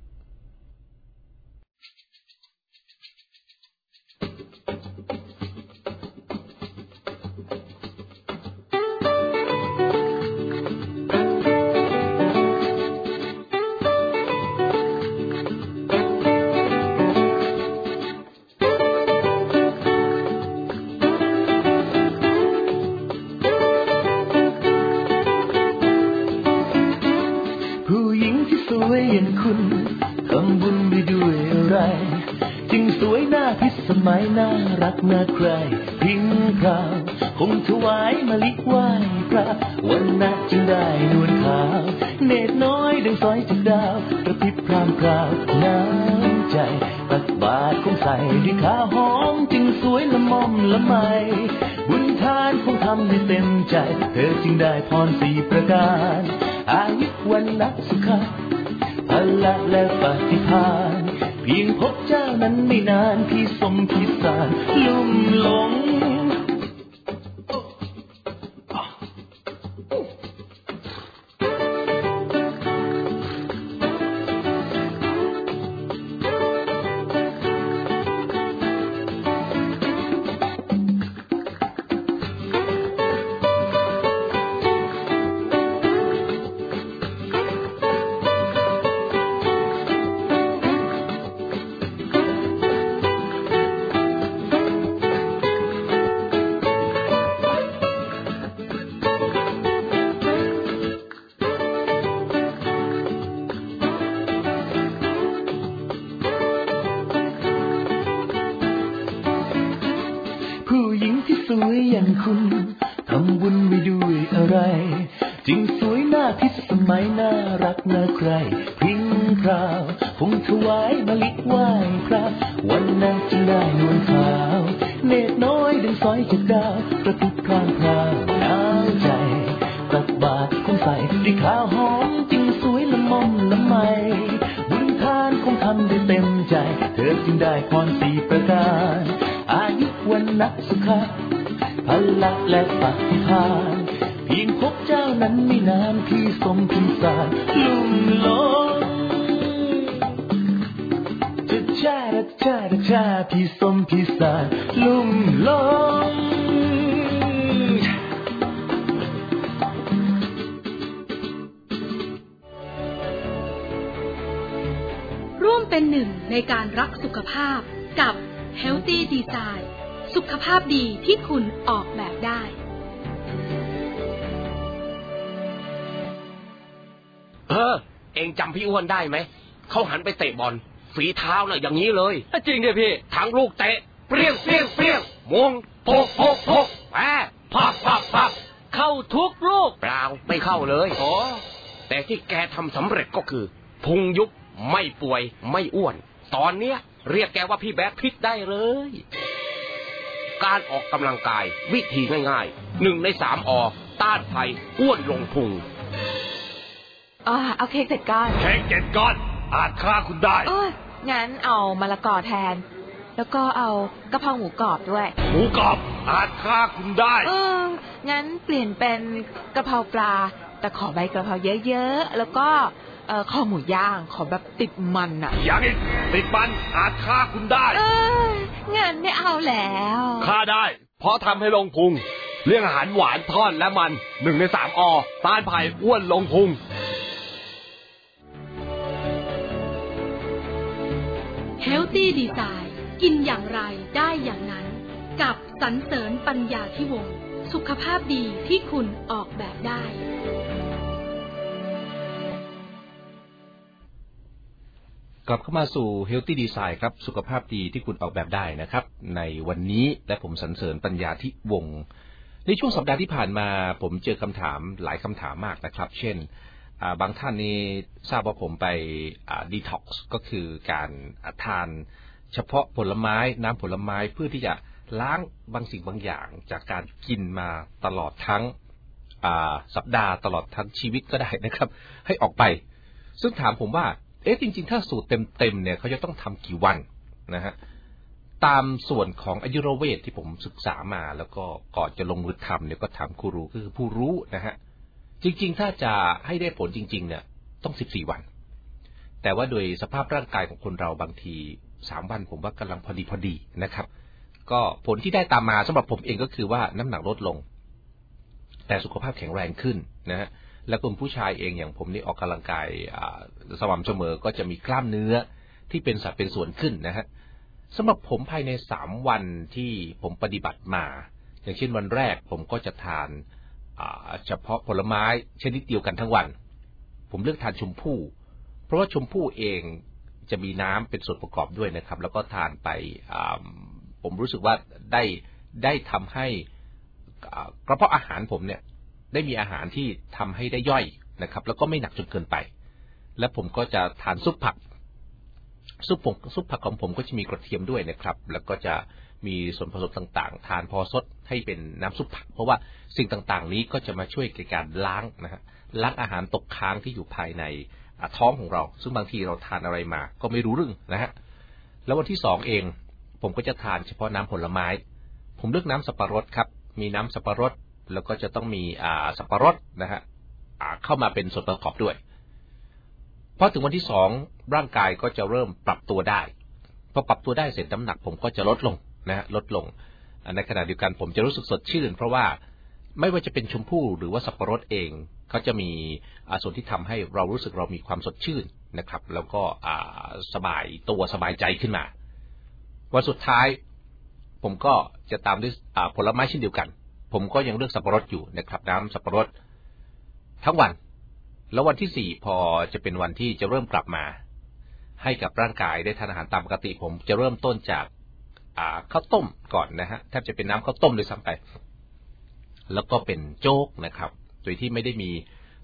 สมัยน่ารักน่าใครพิงพราวคงถวายมะลิไหว้พระวันน่าจึงได้นวลขาวเนตรน้อยดังสอยจากดาวกระพริบพรามพราวน้ำใจตักบาตรคงใส่ด้วยข้าวหอมจึงสวยละม่อมละไมบุญทานคงทำให้เต็มใจเธอจึงได้พรสี่ประการอายุวันนักสุขะพละและปฏิภาณเพียงพบเจ้านั้นไม่นานพี่สมพิสารลุ่มหลงายน่ารักน่าใครพริ้งพราวคงถวายมะลิไหว้พระวันนั้นจึงได้นวลขาวเนตรน้อยดังสอยจากดาวกระตุกพร่างพราวหนาวใจตักบาตรคงใส่ด้วยข้าวหอมจึงสวยละม่อมละไมบุญทานคงทำได้เต็มใจเธอจึงได้พรสี่ประการอายุวันนะสุขะพละและปฏิภาณเพียงพบเจ้านั้นไม่นานพี่สมพี่สารลุ่มหลงจะชาดชาดชาพี่สมพี่สารลุ่มหลงร่วมเป็นหนึ่งในการรักสุขภาพกับ Healthy Design สุขภาพดีที่คุณออกแบบได้เออเองจำพี่อ้วนได้ไหมเขาหันไปเตะบอลฝีเท้าน่ะอย่างนี้เลยจริงดิพี่ทั้งลูกเตะเปรี้ยงเปรี้ยงเปรี้ยงมงโพกโพกโพกแหมพับพับพับเข้าทุกลูกเปล่าไม่เข้าเลยโอ้แต่ที่แกทำสำเร็จก็คือพุงยุบไม่ป่วยไม่อ้วนตอนเนี้ยเรียกแกว่าพี่แบดพิษได้เลยการออกกำลังกายวิธีง่ายๆหนึ่งในสามอต้านภัยอ้วนลงพุงอ๋อเอาเค้กเจ็ดก้อนเค้กเจ็ดก้อนอาจฆ่าคุณได้เอองั้นเอามะละกอแทนแล้วก็เอากะเพราหมูกรอบด้วยหมูกรอบอาจฆ่าคุณได้เอองั้นเปลี่ยนเป็นกะเพราปลาแต่ขอใบกะเพราเยอะๆแล้วก็เอ่อข้อหมูย่างขอแบบติดมันอ่ะอย่างนี้ติดมันอาจฆ่าคุณได้เอองั้นไม่เอาแล้วฆ่าได้เพราะทำให้ลงพุงเรื่องอาหารหวานทอดและมันหนึ่งในสามอต้านภัยอ้วนลงพุง Healthy Design กินอย่างไรได้อย่างนั้นกับสรรเสริญปัญญาธิวงศ์สุขภาพดีที่คุณออกแบบได้กลับเข้ามาสู่ Healthy Design ครับสุขภาพดีที่คุณออกแบบได้นะครับในวันนี้และผมสรรเสริญปัญญาธิวงศ์ในช่วงสัปดาห์ที่ผ่านมาผมเจอคำถามหลายคำถามมากนะครับเช่นบางท่านนี้ทราบว่าผมไปดีท็อกซ์ก็คือการทานเฉพาะผลไม้น้ำผลไม้เพื่อที่จะล้างบางสิ่งบางอย่างจากการกินมาตลอดทั้งสัปดาห์ตลอดทั้งชีวิตก็ได้นะครับให้ออกไปซึ่งถามผมว่าเอ๊ะจริงๆถ้าสูตรเต็มๆเนี่ยเขาจะต้องทำกี่วันนะฮะตามส่วนของอายุรเวทที่ผมศึกษามาแล้วก็ก่อนจะลงมือทำเนี่ยก็ถามครูรู้ก็คือผู้รู้นะฮะจริงๆถ้าจะให้ได้ผลจริงๆเนี่ยต้องสิบสี่วันแต่ว่าโดยสภาพร่างกายของคนเราบางทีสามวันผมว่ากำลังพอดีพอดีนะครับก็ผลที่ได้ตามมาสำหรับผมเองก็คือว่าน้ำหนักลดลงแต่สุขภาพแข็งแรงขึ้นนะฮะและกลุ่มผู้ชายเองอย่างผมนี่ออกกำลังกายสม่ำเสมอก็จะมีกล้ามเนื้อที่เป็นสัดเป็นส่วนขึ้นนะฮะสำหรับผมภายในสามวันที่ผมปฏิบัติมาอย่างเช่นวันแรกผมก็จะทานเฉพาะผลไม้ชนิดเดียวกันทั้งวันผมเลือกทานชมพู่เพราะว่าชมพู่เองจะมีน้ำเป็นส่วนประกอบด้วยนะครับแล้วก็ทานไปผมรู้สึกว่าได้ได้ทำให้กระเพาะอาหารผมเนี่ยได้มีอาหารที่ทำให้ได้ย่อยนะครับแล้วก็ไม่หนักจนเกินไปและผมก็จะทานซุปผักซุปผงซุปผักของผมก็จะมีกระเทียมด้วยนะครับแล้วก็จะมีส่วนผสมต่างๆทานพอซดให้เป็นน้ำซุปผักเพราะว่าสิ่งต่างๆนี้ก็จะมาช่วยในการล้างนะฮะล้างอาหารตกค้างที่อยู่ภายในท้องของเราซึ่งบางทีเราทานอะไรมาก็ไม่รู้เรื่องนะฮะแล้ววันที่สองเองผมก็จะทานเฉพาะน้ำผลไม้ผมเลือกน้ำสับปะรดครับมีน้ำสับปะรดแล้วก็จะต้องมีอ่าสับปะรดนะฮะอ่าเข้ามาเป็นส่วนประกอบด้วยพอถึงวันที่สองร่างกายก็จะเริ่มปรับตัวได้พอปรับตัวได้เสร็จน้ำหนักผมก็จะลดลงนะฮะลดลงในขณะเดียวกันผมจะรู้สึกสดชื่นเพราะว่าไม่ว่าจะเป็นชมพู่หรือว่าสับปะรดเองเขาจะมีส่วนที่ทำให้เรารู้สึกเรามีความสดชื่นนะครับแล้วก็สบายตัวสบายใจขึ้นมาวันสุดท้ายผมก็จะตามด้วยผลไม้เช่นเดียวกันผมก็ยังเลือกสับปะรดอยู่นะครับน้ำสับปะรดทั้งวันแล้ววันที่สี่พอจะเป็นวันที่จะเริ่มกลับมาให้กับร่างกายได้ทานอาหารตามปกติผมจะเริ่มต้นจากข้าวต้มก่อนนะฮะแทบจะเป็นน้ำข้าวต้มเลยซ้ำไปแล้วก็เป็นโจ๊กนะครับโดยที่ไม่ได้มี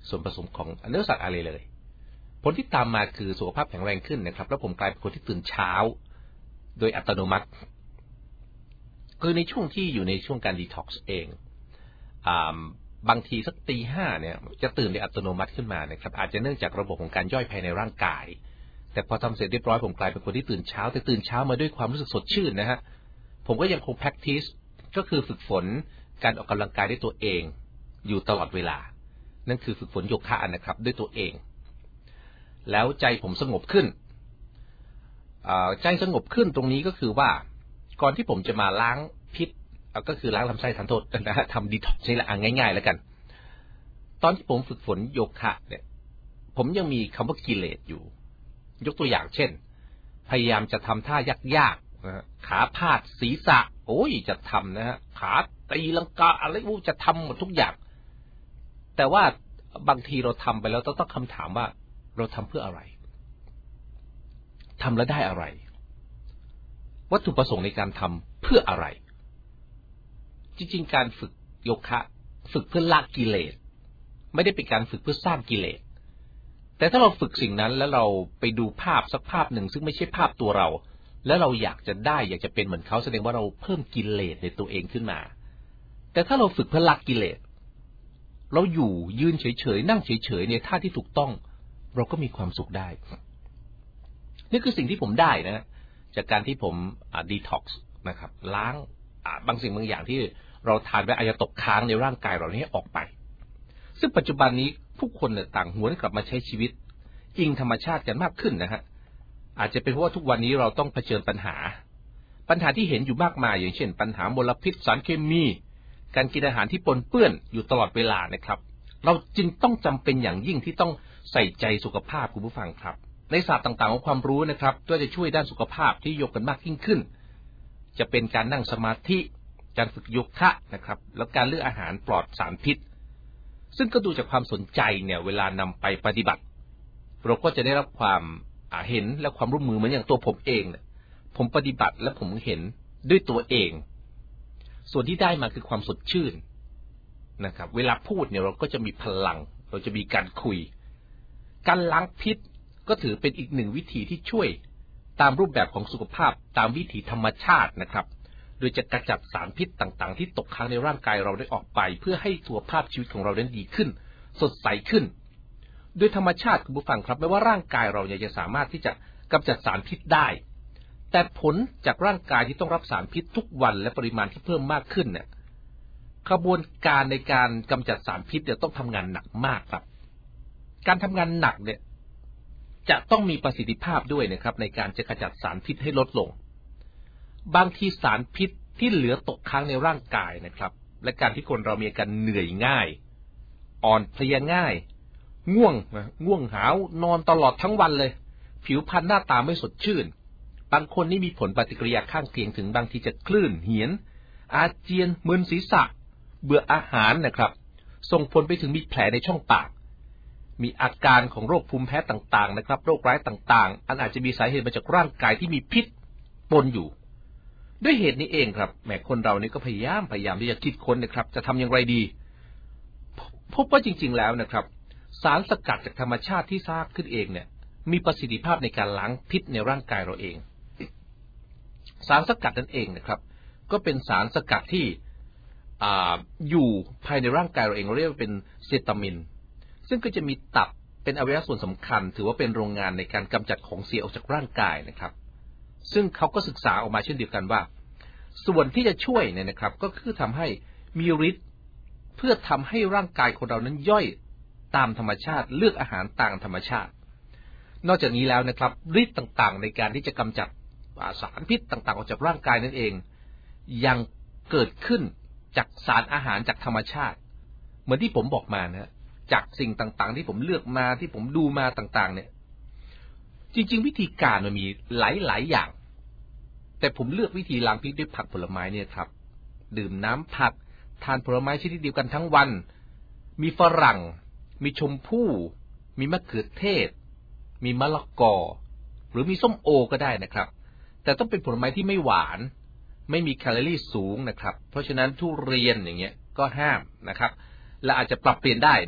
ส่วนผสมของเนื้อสัตว์อะไรเลยผลที่ตามมาคือสุขภาพแข็งแรงขึ้นนะครับแล้วผมกลายเป็นคนที่ตื่นเช้าโดยอัตโนมัติคือในช่วงที่อยู่ในช่วงการดีท็อกซ์เองบางทีสักตีห้าเนี่ยจะตื่นโดยอัตโนมัติขึ้นมานะครับอาจจะเนื่องจากระบบของการย่อยภายในร่างกายแต่พอทำเสร็จเรียบร้อยผมกลายเป็นคนที่ตื่นเช้าแต่ตื่นเช้ามาด้วยความรู้สึกสดชื่นนะฮะผมก็ยังคง practice ก็คือฝึกฝนการออกกำลังกายด้วยตัวเองอยู่ตลอดเวลานั่นคือฝึกฝนโยคะนะครับด้วยตัวเองแล้วใจผมสงบขึ้นใจสงบขึ้นตรงนี้ก็คือว่าก่อนที่ผมจะมาล้างพิษก็คือล้างลำไส้ทานโทษนะฮะทำดีท็อกซ์นี่แหละง่ายๆแล้วกันตอนที่ผมฝึกฝนโยคะเนี่ยผมยังมีคำว่ากิเลสอยู่ยกตัวอย่างเช่นพยายามจะทำท่ายากๆนะขาพาดศีรษะโอ้ยจะทำนะฮะขาตีลังกาอะไรอู้จะทำหมดทุกอย่างแต่ว่าบางทีเราทำไปแล้วต้องตั้งคำถามว่าเราทำเพื่ออะไรทำแล้วได้อะไรวัตถุประสงค์ในการทำเพื่ออะไรจริงๆการฝึกโยคะฝึกเพื่อละกิเลสไม่ได้เป็นการฝึกเพื่อสร้างกิเลสแต่ถ้าเราฝึกสิ่งนั้นแล้วเราไปดูภาพสักภาพหนึ่งซึ่งไม่ใช่ภาพตัวเราแล้วเราอยากจะได้อยากจะเป็นเหมือนเขาแสดงว่าเราเพิ่มกิเลสในตัวเองขึ้นมาแต่ถ้าเราฝึกเพื่อละกิเลสเราอยู่ยืนเฉยๆนั่งเฉยๆในท่าที่ถูกต้องเราก็มีความสุขได้นี่คือสิ่งที่ผมได้นะจากการที่ผมดีท็อกซ์นะครับล้างบางสิ่งบางอย่างที่เราทานไปอาจจะตกค้างในร่างกายเรานี้ออกไปซึ่งปัจจุบันนี้ผู้คนต่างหวนกลับมาใช้ชีวิตอิงธรรมชาติกันมากขึ้นนะฮะอาจจะเป็นเพราะว่าทุกวันนี้เราต้องเผชิญปัญหาปัญหาที่เห็นอยู่มากมายอย่างเช่นปัญหามลพิษสารเคมีการกินอาหารที่ปนเปื้อนอยู่ตลอดเวลานะครับเราจึงต้องจำเป็นอย่างยิ่งที่ต้องใส่ใจสุขภาพคุณผู้ฟังครับในศาสตร์ต่างๆของความรู้นะครับก็จะช่วยด้านสุขภาพที่ยกกันมากยิ่งขึ้นจะเป็นการนั่งสมาธิการฝึกโยคะนะครับแล้วการเลือกอาหารปลอดสารพิษซึ่งก็ดูจากความสนใจเนี่ยเวลานำไปปฏิบัติเราก็จะได้รับความเห็นและความร่วมมือเหมือนอย่างตัวผมเองเนี่ยผมปฏิบัติและผมเห็นด้วยตัวเองส่วนที่ได้มาคือความสดชื่นนะครับเวลาพูดเนี่ยเราก็จะมีพลังเราจะมีการคุยการล้างพิษก็ถือเป็นอีกหนึ่งวิธีที่ช่วยตามรูปแบบของสุขภาพตามวิถีธรรมชาตินะครับโดยจะกระจัดสารพิษต่างๆที่ตกค้างในร่างกายเราได้ออกไปเพื่อให้สุขภาพชีวิตของเรานั้นดีขึ้นสดใสขึ้นโดยธรรมชาติคุณผู้ฟังครับไม่ว่าร่างกายเราจะสามารถที่จะกำจัดสารพิษได้แต่ผลจากร่างกายที่ต้องรับสารพิษทุกวันและปริมาณที่เพิ่มมากขึ้นเนี่ยกระบวนการในการกำจัดสารพิษเนี่ยต้องทำงานหนักมากครับการทำงานหนักเนี่ยจะต้องมีประสิทธิภาพด้วยนะครับในการจะกำจัดสารพิษให้ลดลงบางทีสารพิษที่เหลือตกค้างในร่างกายนะครับและการที่คนเรามีอาการเหนื่อยง่ายอ่อนเพลียง่ายง่วงง่วงหาวนอนตลอดทั้งวันเลยผิวพรรณหน้าตาไม่สดชื่นบางคนนี่มีผลปฏิกิริยาข้างเคียงถึงบางทีจะคลื่นเหียนอาเจียนมึนศีรษะเบื่ออาหารนะครับส่งผลไปถึงมีแผลในช่องปากมีอาการของโรคภูมิแพ้ต่างๆนะครับโรคร้ายต่างๆอันอาจจะมีสาเหตุมาจากร่างกายที่มีพิษปนอยู่ด้วยเหตุนี้เองครับแม้คนเรานี่ก็พยายามพยายามที่จะคิดค้นนะครับจะทำอย่างไรดีพบว่าจริงๆแล้วนะครับสารสกัดจากธรรมชาติที่สร้างขึ้นเองเนี่ยมีประสิทธิภาพในการล้างพิษในร่างกายเราเองสารสกัดนั่นเองนะครับก็เป็นสารสกัดที่อ่าอยู่ภายในร่างกายเราเองเราเรียกว่าเป็นเซตามินซึ่งก็จะมีตับเป็นอวัยวะส่วนสำคัญถือว่าเป็นโรงงานในการกำจัดของเสียออกจากร่างกายนะครับซึ่งเขาก็ศึกษาออกมาเช่นเดียวกันว่าส่วนที่จะช่วยเนี่ยนะครับก็คือทำให้มีฤทธิ์เพื่อทำให้ร่างกายของเรานั้นย่อยตามธรรมชาติเลือกอาหารตามธรรมชาตินอกจากนี้แล้วนะครับฤทธิ์ต่างๆในการที่จะกำจัดสารพิษต่างๆออกจากร่างกายนั่นเองยังเกิดขึ้นจากสารอาหารจากธรรมชาติเหมือนที่ผมบอกมานะจากสิ่งต่างๆที่ผมเลือกมาที่ผมดูมาต่างๆเนี่ยจริงๆวิธีการมันมีหลายๆอย่างแต่ผมเลือกวิธีล้างพิษด้วยผักผลไม้เนี่ยครับดื่มน้ำผักทานผลไม้ชนิดเดียวกันทั้งวันมีฝรั่งมีชมพู่มีมะเขือเทศมีมะละกอหรือมีส้มโอก็ได้นะครับแต่ต้องเป็นผลไม้ที่ไม่หวานไม่มีแคลอรี่สูงนะครับเพราะฉะนั้นทุเรียนอย่างเงี้ยก็ห้ามนะครับและอาจจะปรับเปลี่ยนได้นะ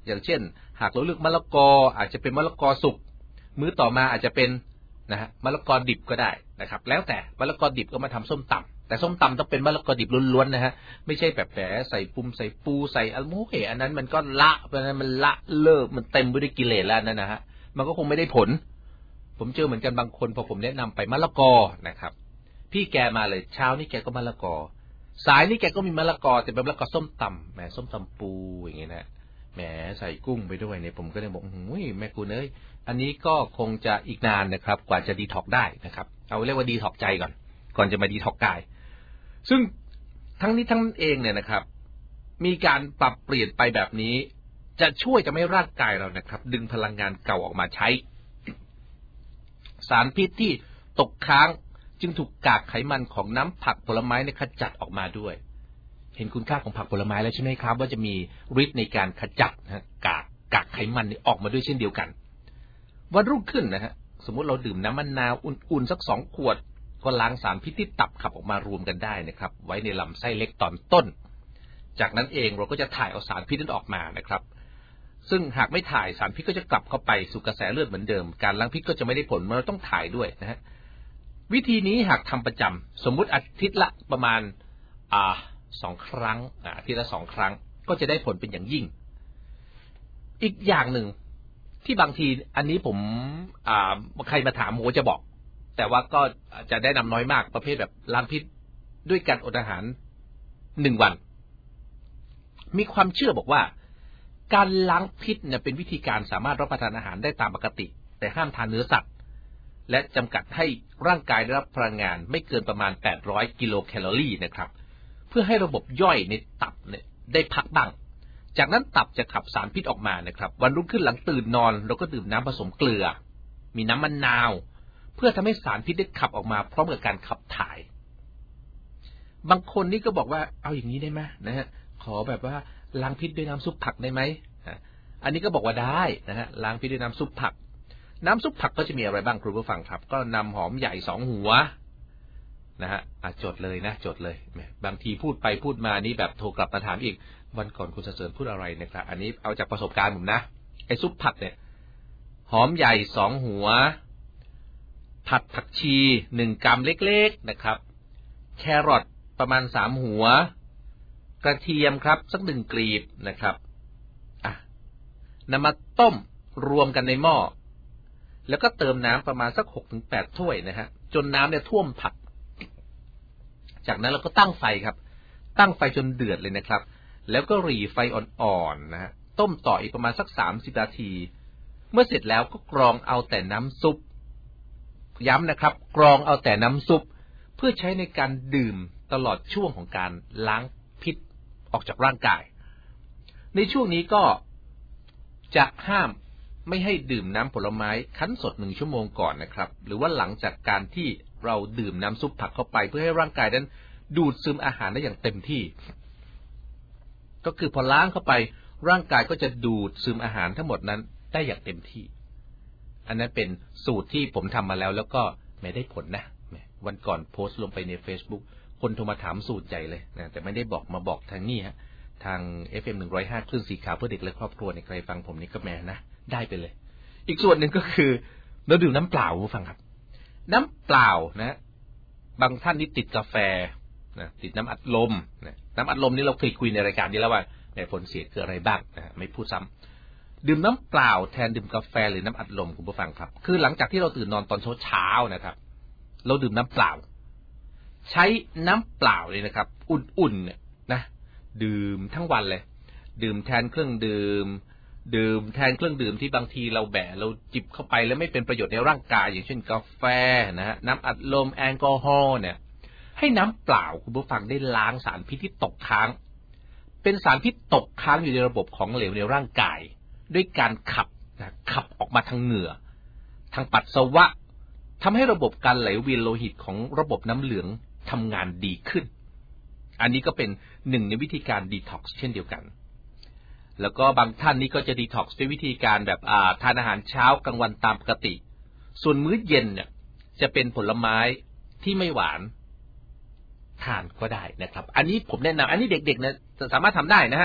อย่างเช่นหากเราเลือกมะละกออาจจะเป็นมะละกอสุกมื้อต่อมาอาจจะเป็นนะฮะมะละกอดิบก็ได้นะครับแล้วแต่มะละกอดิบก็มาทำส้มตำแต่ส้มตำต้องเป็นมะละกอดิบล้วนๆนะฮะไม่ใช่แบบแฝใส่ปุ้มใส่ปูใส่อัลโมเฮอันนั้นมันก็ละเพราะนั้นมันละเลิกมันเต็มไปด้วยกิเลสแล้วนั่นนะฮะมันก็คงไม่ได้ผลผมเจอเหมือนกันบางคนพอผมแนะนำไปมะละกอนะครับพี่แกมาเลยเช้านี่แกก็มะละกอสายนี่แกก็มีมะละกอแต่เป็นมะละกอส้มตำแหมส้มตำปูอย่างเงี้ยนะแหมใส่กุ้งไปด้วยเนี่ยผมก็เลยบอกหุ้ยแม่คุณเอ้ยอันนี้ก็คงจะอีกนานนะครับกว่าจะดีท็อกได้นะครับเอาเรียกว่าดีท็อกใจก่อนก่อนจะมาดีท็อกกายซึ่งทั้งนี้ทั้งนั้นเองเนี่ยนะครับมีการปรับเปลี่ยนไปแบบนี้จะช่วยจะไม่ร่างกายเรานะครับดึงพลังงานเก่าออกมาใช้สารพิษที่ตกค้างจึงถูกกากไขมันของน้ำผักผลไม้ในขจัดออกมาด้วยเห็นคุณค่าของผักผลไม้แล้วใช่ไหมครับว่าจะมีฤทธิ์ในการขจัดนะกากกากไขมันนี่ออกมาด้วยเช่นเดียวกันวันรุ่งขึ้นนะฮะสมมติเราดื่มน้ำมะนาวอุ่นๆสักสองขวดก็ล้างสารพิษที่ตับขับออกมารวมกันได้นะครับไว้ในลำไส้เล็กตอนต้นจากนั้นเองเราก็จะถ่ายเอาสารพิษนั้นออกมานะครับซึ่งหากไม่ถ่ายสารพิษก็จะกลับเข้าไปสู่กระแสเลือดเหมือนเดิมการล้างพิษก็จะไม่ได้ผลเราต้องถ่ายด้วยนะฮะวิธีนี้หากทำประจำสมมุติอาทิตย์ละประมาณอ่าสองครั้งอ่าอาทิตย์ละสองครั้งก็จะได้ผลเป็นอย่างยิ่งอีกอย่างหนึ่งที่บางทีอันนี้ผมอ่าใครมาถามผมจะบอกแต่ว่าก็จะได้นำน้อยมากประเภทแบบล้างพิษด้วยการอดอาหารหนึ่งวันมีความเชื่อบอกว่าการล้างพิษเนี่ยเป็นวิธีการสามารถรับประทานอาหารได้ตามปกติแต่ห้ามทานเนื้อสัตว์และจำกัดให้ร่างกายได้รับพลังงานไม่เกินประมาณแปดร้อยกิโลแคลอรี่นะครับเพื่อให้ระบบย่อยในตับเนี่ยได้พักบ้างจากนั้นตับจะขับสารพิษออกมานะครับวันรุ่งขึ้นหลังตื่นนอนเราก็ดื่มน้ำผสมเกลือมีน้ำมะนาวเพื่อทำให้สารพิษได้ขับออกมาพร้อมกับการขับถ่ายบางคนนี่ก็บอกว่าเอาอย่างนี้ได้ไหมนะฮะขอแบบว่าล้างพิษด้วยน้ำซุปผักได้ไหมอันนี้ก็บอกว่าได้นะฮะล้างพิษด้วยน้ำซุปผักน้ำซุปผักก็จะมีอะไรบ้างคุณผู้ฟังครับก็นำหอมใหญ่สองหัวนะฮะจดเลยนะจดเลยบางทีพูดไปพูดมานี่แบบโทรกลับมาถามอีกวันก่อนคุณเสริญพูดอะไรนะครับอันนี้เอาจากประสบการณ์ผมนะไอ้ซุปผักเนี่ยหอมใหญ่สองหัวผัดผักชีหนึ่งกำเล็กๆนะครับแครอทประมาณสามหัวกระเทียมครับสักหนึ่งกลีบนะครับอ่ะนำมาต้มรวมกันในหม้อแล้วก็เติมน้ำประมาณสักหกถึงแปดถ้วยนะฮะจนน้ำเนี่ยท่วมผักจากนั้นเราก็ตั้งไฟครับตั้งไฟจนเดือดเลยนะครับแล้วก็หรี่ไฟอ่อนๆนะฮะต้มต่ออีกประมาณสักสามสิบนาทีเมื่อเสร็จแล้วก็กรองเอาแต่น้ำซุปย้ำนะครับกรองเอาแต่น้ำซุปเพื่อใช้ในการดื่มตลอดช่วงของการล้างพิษออกจากร่างกายในช่วงนี้ก็จะห้ามไม่ให้ดื่มน้ำผลไม้คั้นสดหนึ่งชั่วโมงก่อนนะครับหรือว่าหลังจากการที่เราดื่มน้ำซุปผักเข้าไปเพื่อให้ร่างกายนั้นดูดซึมอาหารได้อย่างเต็มที่ก็คือพอล้างเข้าไปร่างกายก็จะดูดซึมอาหารทั้งหมดนั้นได้อย่างเต็มที่อันนั้นเป็นสูตรที่ผมทำมาแล้วแล้วก็ไม่ได้ผลนะวันก่อนโพสต์ลงไปใน Facebook คนโทรมาถามสูตรใหญ่เลยนะแต่ไม่ได้บอกมาบอกทางนี้ฮะทาง เอฟ เอ็ม หนึ่งร้อยห้า คลื่นสีขาวเพื่อเด็กและครอบครัวในใครฟังผมนี่ก็แม่นะได้ไปเลยอีกส่วนหนึ่งก็คือเราดื่มน้ำเปล่าผู้ฟังครับน้ำเปล่านะบางท่านนี่ติดกาแฟนะติดน้ำอัดลมนะน้ำอัดลมนี่เราเคยคุยในรายการนี้แล้วว่าในผลเสียคืออะไรบ้างนะไม่พูดซ้ำดื่มน้ำเปล่าแทนดื่มกาแฟหรือน้ำอัดลมคุณผู้ฟังครับคือหลังจากที่เราตื่นนอนตอนเช้าๆนะครับเราดื่มน้ำเปล่าใช้น้ำเปล่าเลยนะครับอุ่นๆเนี่ยนะดื่มทั้งวันเลยดื่มแทนเครื่องดื่มดื่มแทนเครื่องดื่มที่บางทีเราแบะเราจิบเข้าไปแล้วไม่เป็นประโยชน์ในร่างกายอย่างเช่นกาแฟนะฮะน้ำอัดลมแอลกอฮอล์เนี่ยให้น้ำเปล่าคุณผู้ฟังได้ล้างสารพิษที่ตกค้างเป็นสารพิษตกค้างอยู่ในระบบของเหลวในร่างกายด้วยการขับนะขับออกมาทางเหงื่อทางปัสสาวะทำให้ระบบการไหลเวียนโลหิตของระบบน้ำเหลืองทำงานดีขึ้นอันนี้ก็เป็นหนึ่งในวิธีการดีท็อกซ์เช่นเดียวกันแล้วก็บางท่านนี่ก็จะดีท็อกซ์ด้วยวิธีการแบบอ่าทานอาหารเช้ากลางวันตามปกติส่วนมื้อเย็นเนี่ยจะเป็นผลไม้ที่ไม่หวานทานก็ได้นะครับอันนี้ผมแนะนำอันนี้เด็กๆนะสามารถทำได้นะฮะ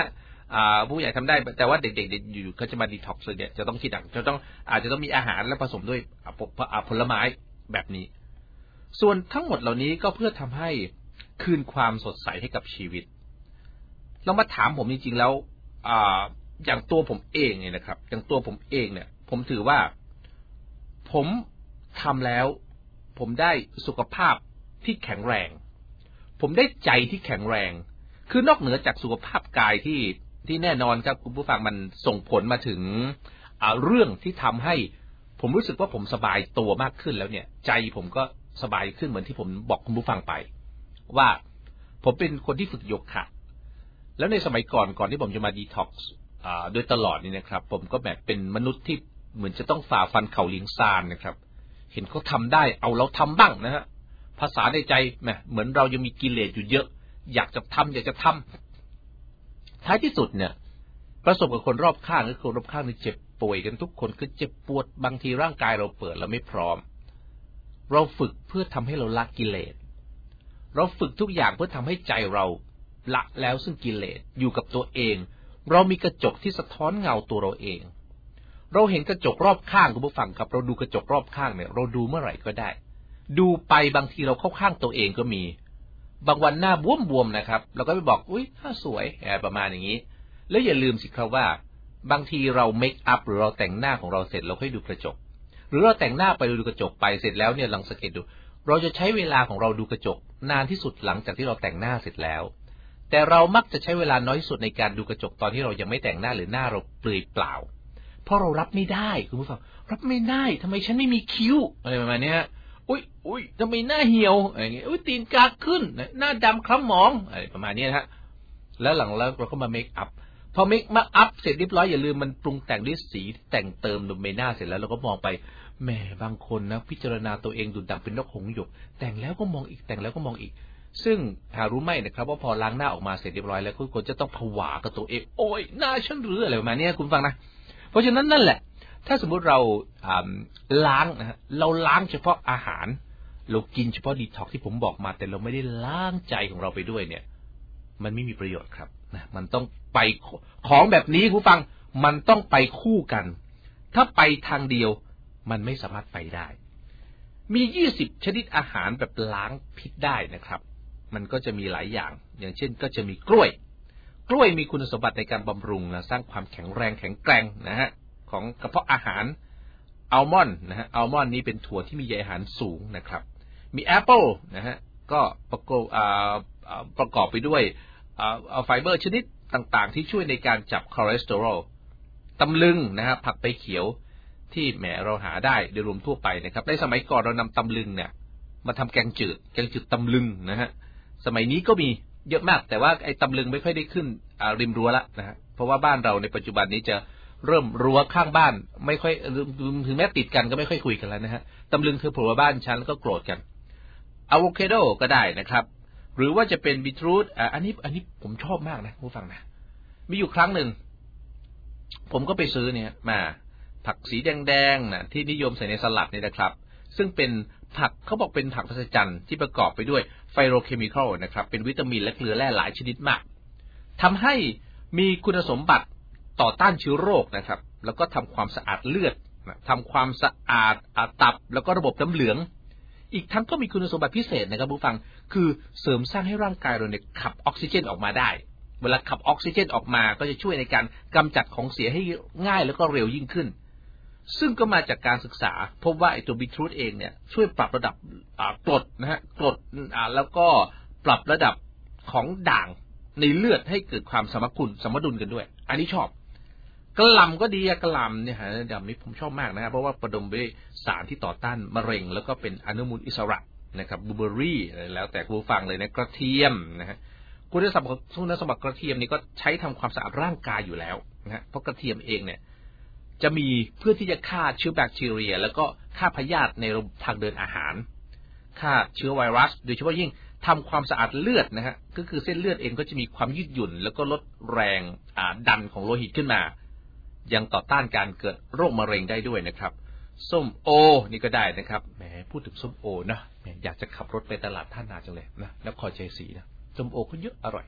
ผู้ใหญ่ทำได้แต่ว่าเด็กๆอยู่เขาจะมาดีท็อกซ์เนี่ยจะต้องคิดดักจะต้องอาจจะต้องมีอาหารและผสมด้วยผลไม้แบบนี้ส่วนทั้งหมดเหล่านี้ก็เพื่อทำให้คืนความสดใสให้กับชีวิตเรามาถามผมจริงๆแล้วอย่างตัวผมเองเนี่ยนะครับอย่างตัวผมเองเนี่ยผมถือว่าผมทำแล้วผมได้สุขภาพที่แข็งแรงผมได้ใจที่แข็งแรงคือนอกเหนือจากสุขภาพกายที่ที่แน่นอนครับคุณผู้ฟังมันส่งผลมาถึงเรื่องที่ทำให้ผมรู้สึกว่าผมสบายตัวมากขึ้นแล้วเนี่ยใจผมก็สบายขึ้นเหมือนที่ผมบอกคุณผู้ฟังไปว่าผมเป็นคนที่ฝึกโยคะแล้วในสมัยก่อนก่อนที่ผมจะมาดีท็อกซ์โดยตลอดนี่นะครับผมก็แบบเป็นมนุษย์ที่เหมือนจะต้องฝ่าฟันเขาเลี้ยงซานนะครับเห็นเขาทำได้เอาเราทำบ้างนะฮะภาษาในใจแหมเหมือนเรายังมีกิเลสอยู่เยอะอยากจะทำอยากจะทำท้ายที่สุดเนี่ยประสบกับคนรอบข้างหรือคนรอบข้างนี่เจ็บป่วยกันทุกคนคือเจ็บปวดบางทีร่างกายเราเปิดแล้วไม่พร้อมเราฝึกเพื่อทำให้เราละกิเลสเราฝึกทุกอย่างเพื่อทำให้ใจเราละแล้วซึ่งกิเลสอยู่กับตัวเองเรามีกระจกที่สะท้อนเงาตัวเราเองเราเห็นกระจกรอบข้างคุณผู้ฟังครับเราดูกระจกรอบข้างเนี่ยเราดูเมื่อไหร่ก็ได้ดูไปบางทีเราเข้าข้างตัวเองก็มีบางวันหน้าบวมๆนะครับเราก็ไปบอกอุ๊ยหน้าสวยประมาณอย่างนี้แล้วอย่าลืมสิครับว่าบางทีเราเมคอัพหรือเราแต่งหน้าของเราเสร็จเราค่อยดูกระจกหรือเราแต่งหน้าไปดูกระจกไปเสร็จแล้วเนี่ยลองสังเกตดูเราจะใช้เวลาของเราดูกระจกนานที่สุดหลังจากที่เราแต่งหน้าเสร็จแล้วแต่เรามักจะใช้เวลาน้อยที่สุดในการดูกระจกตอนที่เรายังไม่แต่งหน้าหรือหน้าเราเปลือยเปล่าเพราะเรารับไม่ได้คุณผู้ฟังรับไม่ได้ทำไมฉันไม่มีคิ้วอะไรประมาณนี้อุ้ยอุ้ยทำไมหน้าเหี่ยวอะไรเงี้ยอุ้ยตีนกาขึ้นหน้าดำคล้ำหมองอะไรประมาณนี้นะฮะแล้วหลังแล้วเราก็มาเมคอัพพอเมคมาอัพเสร็จเรียบร้อยอย่าลืมมันปรุงแต่งด้วยสีแต่งเติมบนใบหน้าเสร็จแล้วเราก็มองไปแหมบางคนนะพิจารณาตัวเองดูดังเป็นนกหงส์หยกแต่งแล้วก็มองอีกแต่งแล้วก็มองอีกซึ่งหารู้ไหมนะครับว่าพอล้างหน้าออกมาเสร็จเรียบร้อยแล้วคุณคนจะต้องผวากับตัวเองโอ้ยหน้าฉันหรืออะไรประมาณนี้คุณฟังนะเพราะฉะนั้นนั่นแหละถ้าสมมุติเราล้างนะฮะเราล้างเฉพาะอาหารเรากินเฉพาะดีท็อกที่ผมบอกมาแต่เราไม่ได้ล้างใจของเราไปด้วยเนี่ยมันไม่มีประโยชน์ครับนะมันต้องไปของแบบนี้คุณฟังมันต้องไปคู่กันถ้าไปทางเดียวมันไม่สามารถไปได้มียี่สิบชนิดอาหารแบบล้างพิษได้นะครับมันก็จะมีหลายอย่างอย่างเช่นก็จะมีกล้วยกล้วยมีคุณสมบัติในการบำรุงนะสร้างความแข็งแรงแข็งแกร่งนะฮะของกระเพาะอาหารอัลมอนด์นะฮะอัลมอนด์นี้เป็นถั่วที่มีใยอาหารสูงนะครับมีแอปเปิลนะฮะก็ประกอบประกอบไปด้วยไฟเบอร์ชนิดต่างๆที่ช่วยในการจับคอเลสเตอรอลตำลึงนะฮะผักใบเขียวที่แหมเราหาได้โดยรวมทั่วไปนะครับในสมัยก่อนเรานำตำลึงเนี่ยมาทำแกงจืดแกงจืดตำลึงนะฮะสมัยนี้ก็มีเยอะมากแต่ว่าไอ้ตำลึงไม่ค่อยได้ขึ้นริมรั้วละนะฮะเพราะว่าบ้านเราในปัจจุบันนี้จะเริ่มรั้วข้างบ้านไม่ค่อยถึงแม้ติดกันก็ไม่ค่อยคุยกันแล้วนะฮะตำลึงเธอโผล่มาบ้านฉันแล้วก็โกรธกันอะโวคาโดก็ได้นะครับหรือว่าจะเป็นบีทรูทอันนี้อันนี้ผมชอบมากนะผู้ฟังนะมีอยู่ครั้งหนึ่งผมก็ไปซื้อเนี่ยมาผักสีแดงๆนะที่นิยมใส่ในสลัดเนี่ยนะครับซึ่งเป็นผักเขาบอกเป็นผักพระจันทร์ที่ประกอบไปด้วยไฟโรเคมีคอลนะครับเป็นวิตามินและเกลือแร่หลายชนิดมากทำให้มีคุณสมบัติต่อต้านเชื้อโรคนะครับแล้วก็ทำความสะอาดเลือดทำความสะอาดตับแล้วก็ระบบน้ำเหลืองอีกทั้งก็มีคุณสมบัติพิเศษนะครับผู้ฟังคือเสริมสร้างให้ร่างกายเราเนี่ยขับออกซิเจนออกมาได้เวลาขับออกซิเจนออกมาก็จะช่วยในการกำจัดของเสียให้ง่ายแล้วก็เร็วยิ่งขึ้นซึ่งก็มาจากการศึกษาพบว่าไอ้ตัวบีทรูทเองเนี่ยช่วยปรับระดับกรดนะฮะกรดแล้วก็ปรับระดับของด่างในเลือดให้เกิดความสมดุลสมดุลกันด้วยอันนี้ชอบกระหล่ำก็ดีกระหล่ำเนี่ยฮะดำนี้ผมชอบมากนะครับเพราะว่าประดมไปด้วยสารที่ต่อต้านมะเร็งแล้วก็เป็นอนุมูลอิสระนะครับบลูเบอร์รี่แล้วแต่ผู้ฟังเลยนะกระเทียมนะฮะคุณสมบัติคุณสมบัติกระเทียมนี่ก็ใช้ทำความสะอาดร่างกายอยู่แล้วนะฮะเพราะกระเทียมเองเนี่ยจะมีเพื่อที่จะฆ่าเชื้อแบคทีเรียแล้วก็ฆ่าพยาธิในระบบทางเดินอาหารฆ่าเชื้อไวรัสโดยเฉพาะยิ่งทำความสะอาดเลือดนะฮะก็คือเส้นเลือดเองก็จะมีความยืดหยุ่นแล้วก็ลดแรงดันของโลหิตขึ้นมายังต่อต้านการเกิดโรคมะเร็งได้ด้วยนะครับส้มโอนี่ก็ได้นะครับแหมพูดถึงส้มโอนะอยากจะขับรถไปตลาดท่านาจังเลยนะนครชัยศรีนะส้มโอก็เยอะอร่อย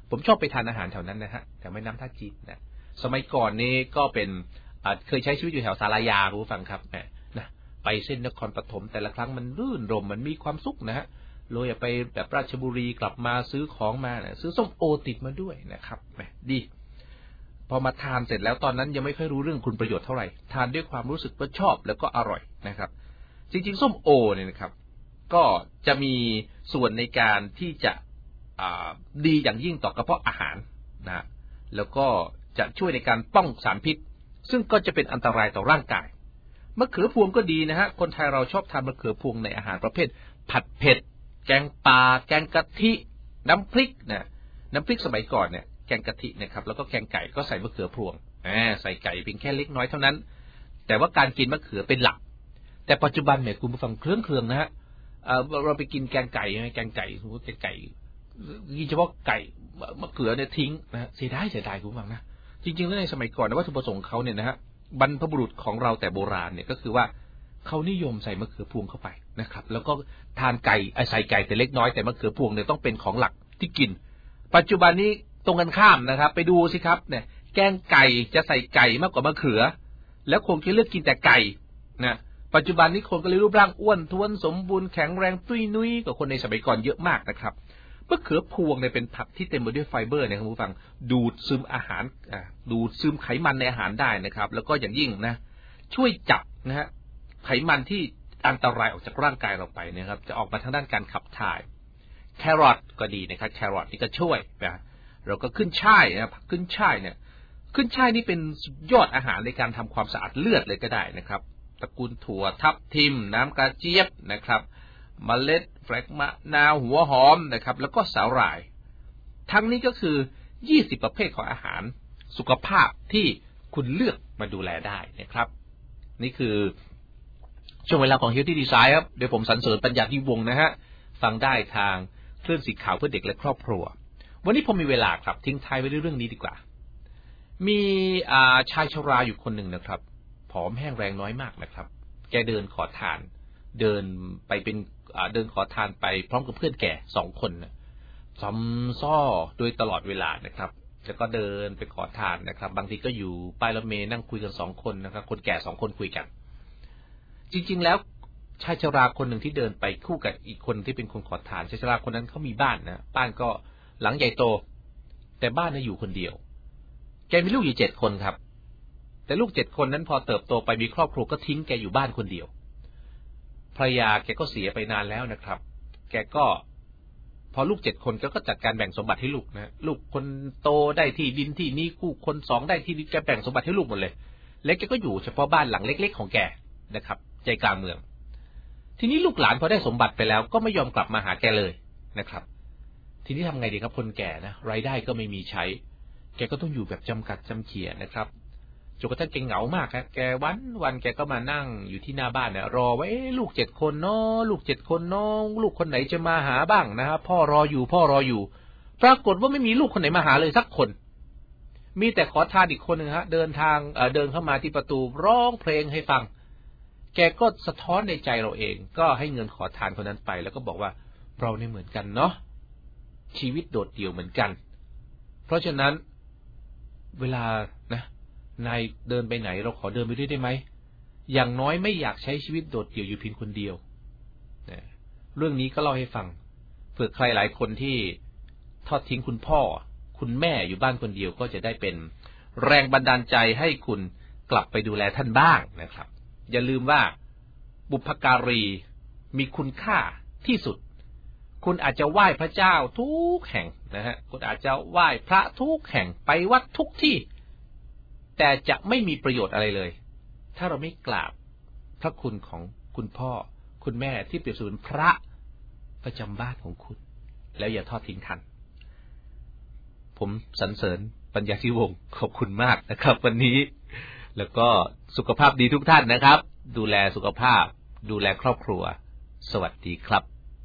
ผมชอบไปทานอาหารแถวนั้นนะฮะแถวแม่น้ำท่าจีนนะสมัยก่อนนี้ก็เป็นเคยใช้ชีวิตอยู่แถวศาลายาคุณผู้ฟังครับนะไปเส้นนครปฐมแต่ละครั้งมันรื่นรมมันมีความสุขนะฮะโรยไปแบบราชบุรีกลับมาซื้อของมานะซื้อส้มโอติดมาด้วยนะครับแหมดีพอมาทานเสร็จแล้วตอนนั้นยังไม่ค่อยรู้เรื่องคุณประโยชน์เท่าไหร่ทานด้วยความรู้สึกว่าชอบแล้วก็อร่อยนะครับจริงๆส้มโอเนี่ยนะครับก็จะมีส่วนในการที่จะดีอย่างยิ่งต่อกระเพาะอาหารนะแล้วก็จะช่วยในการป้องสารพิษซึ่งก็จะเป็นอันตรายต่อร่างกายมะเขือพวงก็ดีนะฮะคนไทยเราชอบทานมะเขือพวงในอาหารประเภทผัดเผ็ดแกงปลาแกงกะทิน้ำพริกนะน้ำพริกสมัยก่อนเนี่ยแกงกะทินะครับแล้วก็แกงไก่ก็ใส่มะเขือพวงอ่าใส่ไก่เพียงแค่เล็กน้อยเท่านั้นแต่ว่าการกินมะเขือเป็นหลักแต่ปัจจุบันเนี่ยคุณผู้ฟังเครื่องเครื่องนะฮะเราไปกินแกงไก่แกงไก่สมมติแกงไก่ยิ่งเฉพาะไก่มะเขือเนี่ยทิ้งนะเสียดายเสียดายคุณผู้ฟังนะจริงๆแล้วในสมัยก่อนนะวัตถุประสงค์เขาเนี่ยนะฮะบรรพบุรุษของเราแต่โบราณเนี่ยก็คือว่าเขานิยมใส่มะเขือพวงเข้าไปนะครับแล้วก็ทานไก่ใส่ไก่แต่เล็กน้อยแต่มะเขือพวงเนี่ยต้องเป็นของหลักที่กินปัจจุบันนี้ตรงกันข้ามนะครับไปดูสิครับเนี่ยแกงไก่จะใส่ไก่มากกว่ามะเขือแล้วคงจะเลือกกินแต่ไก่นะปัจจุบันนี้คนก็เลยรูปร่างอ้วนท้วนสมบูรณ์แข็งแรงตุ้ยนุ้ยกว่าคนในสมัยก่อนเยอะมากนะครับมะเขือพวงเนี่ยเป็นผักที่เต็มไปด้วยไฟเบอร์นะครับผู้ฟังดูดซึมอาหารอ่าดูดซึมไขมันในอาหารได้นะครับแล้วก็อย่างยิ่งนะช่วยจับนะฮะไขมันที่อันตรายออกจากร่างกายเราไปนะครับจะออกมาทางด้านการขับถ่ายแครอทก็ดีนะครับแครอทนี่ก็ช่วยนะเราก็ขึ้นช่ายนะผักขึ้นช่ายเนี่ยขึ้นช่ายนี่เป็นสุดยอดอาหารในการทำความสะอาดเลือดเลยก็ได้นะครับตระกูลถั่วทับทิมน้ำกระเจี๊ยบนะครับเมล็ดแฟลกมะนาวหัวหอมนะครับแล้วก็สาหร่ายทั้งนี้ก็คือยี่สิบประเภทของอาหารสุขภาพที่คุณเลือกมาดูแลได้นะครับนี่คือช่วงเวลาของ Healthy Design ครับโดยผมสรรเสริญปัญญาที่วงนะฮะฟังได้ทางคลื่นสีขาวเพื่อเด็กและครอบครัววันนี้ผมมีเวลาครับทิ้งท้ายไว้ด้วยเรื่องนี้ดีกว่ามีชายชราอยู่คนหนึ่งนะครับผอมแห้งแรงน้อยมากนะครับแกเดินขอทานเดินไปเป็นเดินขอทานไปพร้อมกับเพื่อนแก่สองคนนะซ้ำซ้อโดยตลอดเวลานะครับแล้วก็เดินไปขอทานนะครับบางทีก็อยู่ป้ายรถเมล์นั่งคุยกันสองคนนะครับคนแก่สองคนคุยกันจริงๆแล้วชายชราคนหนึ่งที่เดินไปคู่กับอีกคนที่เป็นคนขอทานชายชราคนนั้นเขามีบ้านนะบ้านก็หลังใหญ่โตแต่บ้านน่ะอยู่คนเดียวแกมีลูกอยู่เจ็ดคนครับแต่ลูกเจ็ดคนนั้นพอเติบโตไปมีครอบครัวก็ทิ้งแกอยู่บ้านคนเดียวภรรยาแกก็เสียไปนานแล้วนะครับแกก็พอลูกเจ็ดคนแกก็จัดการแบ่งสมบัติให้ลูกนะลูกคนโตได้ที่ดินที่นี้คู่คนสองได้ที่ดินแกแบ่งสมบัติให้ลูกหมดเลยแล้วแกก็อยู่เฉพาะบ้านหลังเล็กๆของแกนะครับใจกลางเมืองทีนี้ลูกหลานพอได้สมบัติไปแล้วก็ไม่ยอมกลับมาหาแกเลยนะครับทีนี้ทำไงดีครับคนแก่นะรายได้ก็ไม่มีใช้แกก็ต้องอยู่แบบจำกัดจำเขียนะครับจนกระทั่งแกเหงามากครับแกวันวันแกก็มานั่งอยู่ที่หน้าบ้านเนี่ยรอไว้ลูกเจ็ดคนเนาะลูกเจ็ดคนเนาะลูกคนไหนจะมาหาบ้างนะครับพ่อรออยู่พ่อรออยู่ปรากฏว่าไม่มีลูกคนไหนมาหาเลยสักคนมีแต่ขอทานอีกคนนึงฮะเดินทางเอ่อเดินเข้ามาที่ประตูร้องเพลงให้ฟังแกก็สะท้อนในใจเราเองก็ให้เงินขอทานคนนั้นไปแล้วก็บอกว่าเราเนี่ยเหมือนกันเนาะชีวิตโดดเดี่ยวเหมือนกันเพราะฉะนั้นเวลานะนายเดินไปไหนเราขอเดินไปด้วยได้ไหมอย่างน้อยไม่อยากใช้ชีวิตโดดเดี่ยวอยู่เพียงคนเดียวนะเรื่องนี้ก็เล่าให้ฟังเผื่อใครหลายคนที่ทอดทิ้งคุณพ่อคุณแม่อยู่บ้านคนเดียวก็จะได้เป็นแรงบันดาลใจให้คุณกลับไปดูแลท่านบ้างนะครับอย่าลืมว่าบุพการีมีคุณค่าที่สุดคุณอาจจะไหว้พระเจ้าทุกแห่งนะฮะคุณอาจจะไหว้พระทุกแห่งไปวัดทุกที่แต่จะไม่มีประโยชน์อะไรเลยถ้าเราไม่กราบพระคุณของคุณพ่อคุณแม่ที่เปรียบเสมือนพระประจำบ้านของคุณแล้วอย่าทอดทิ้งท่านผมสรรเสริญปัญญาธิวงศ์ขอบคุณมากนะครับวันนี้แล้วก็สุขภาพดีทุกท่านนะครับดูแลสุขภาพดูแลครอบครัวสวัสดีครับ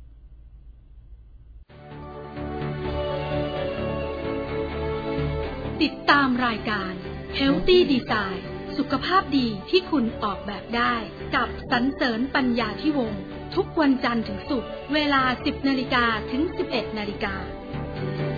ติดตามรายการ Healthy Design สุขภาพดีที่คุณออกแบบได้กับสรรเสริญปัญญาธิวงศ์ทุกวันจันทร์ถึงศุกร์เวลา สิบนาฬิกาถึง สิบเอ็ดนาฬิกา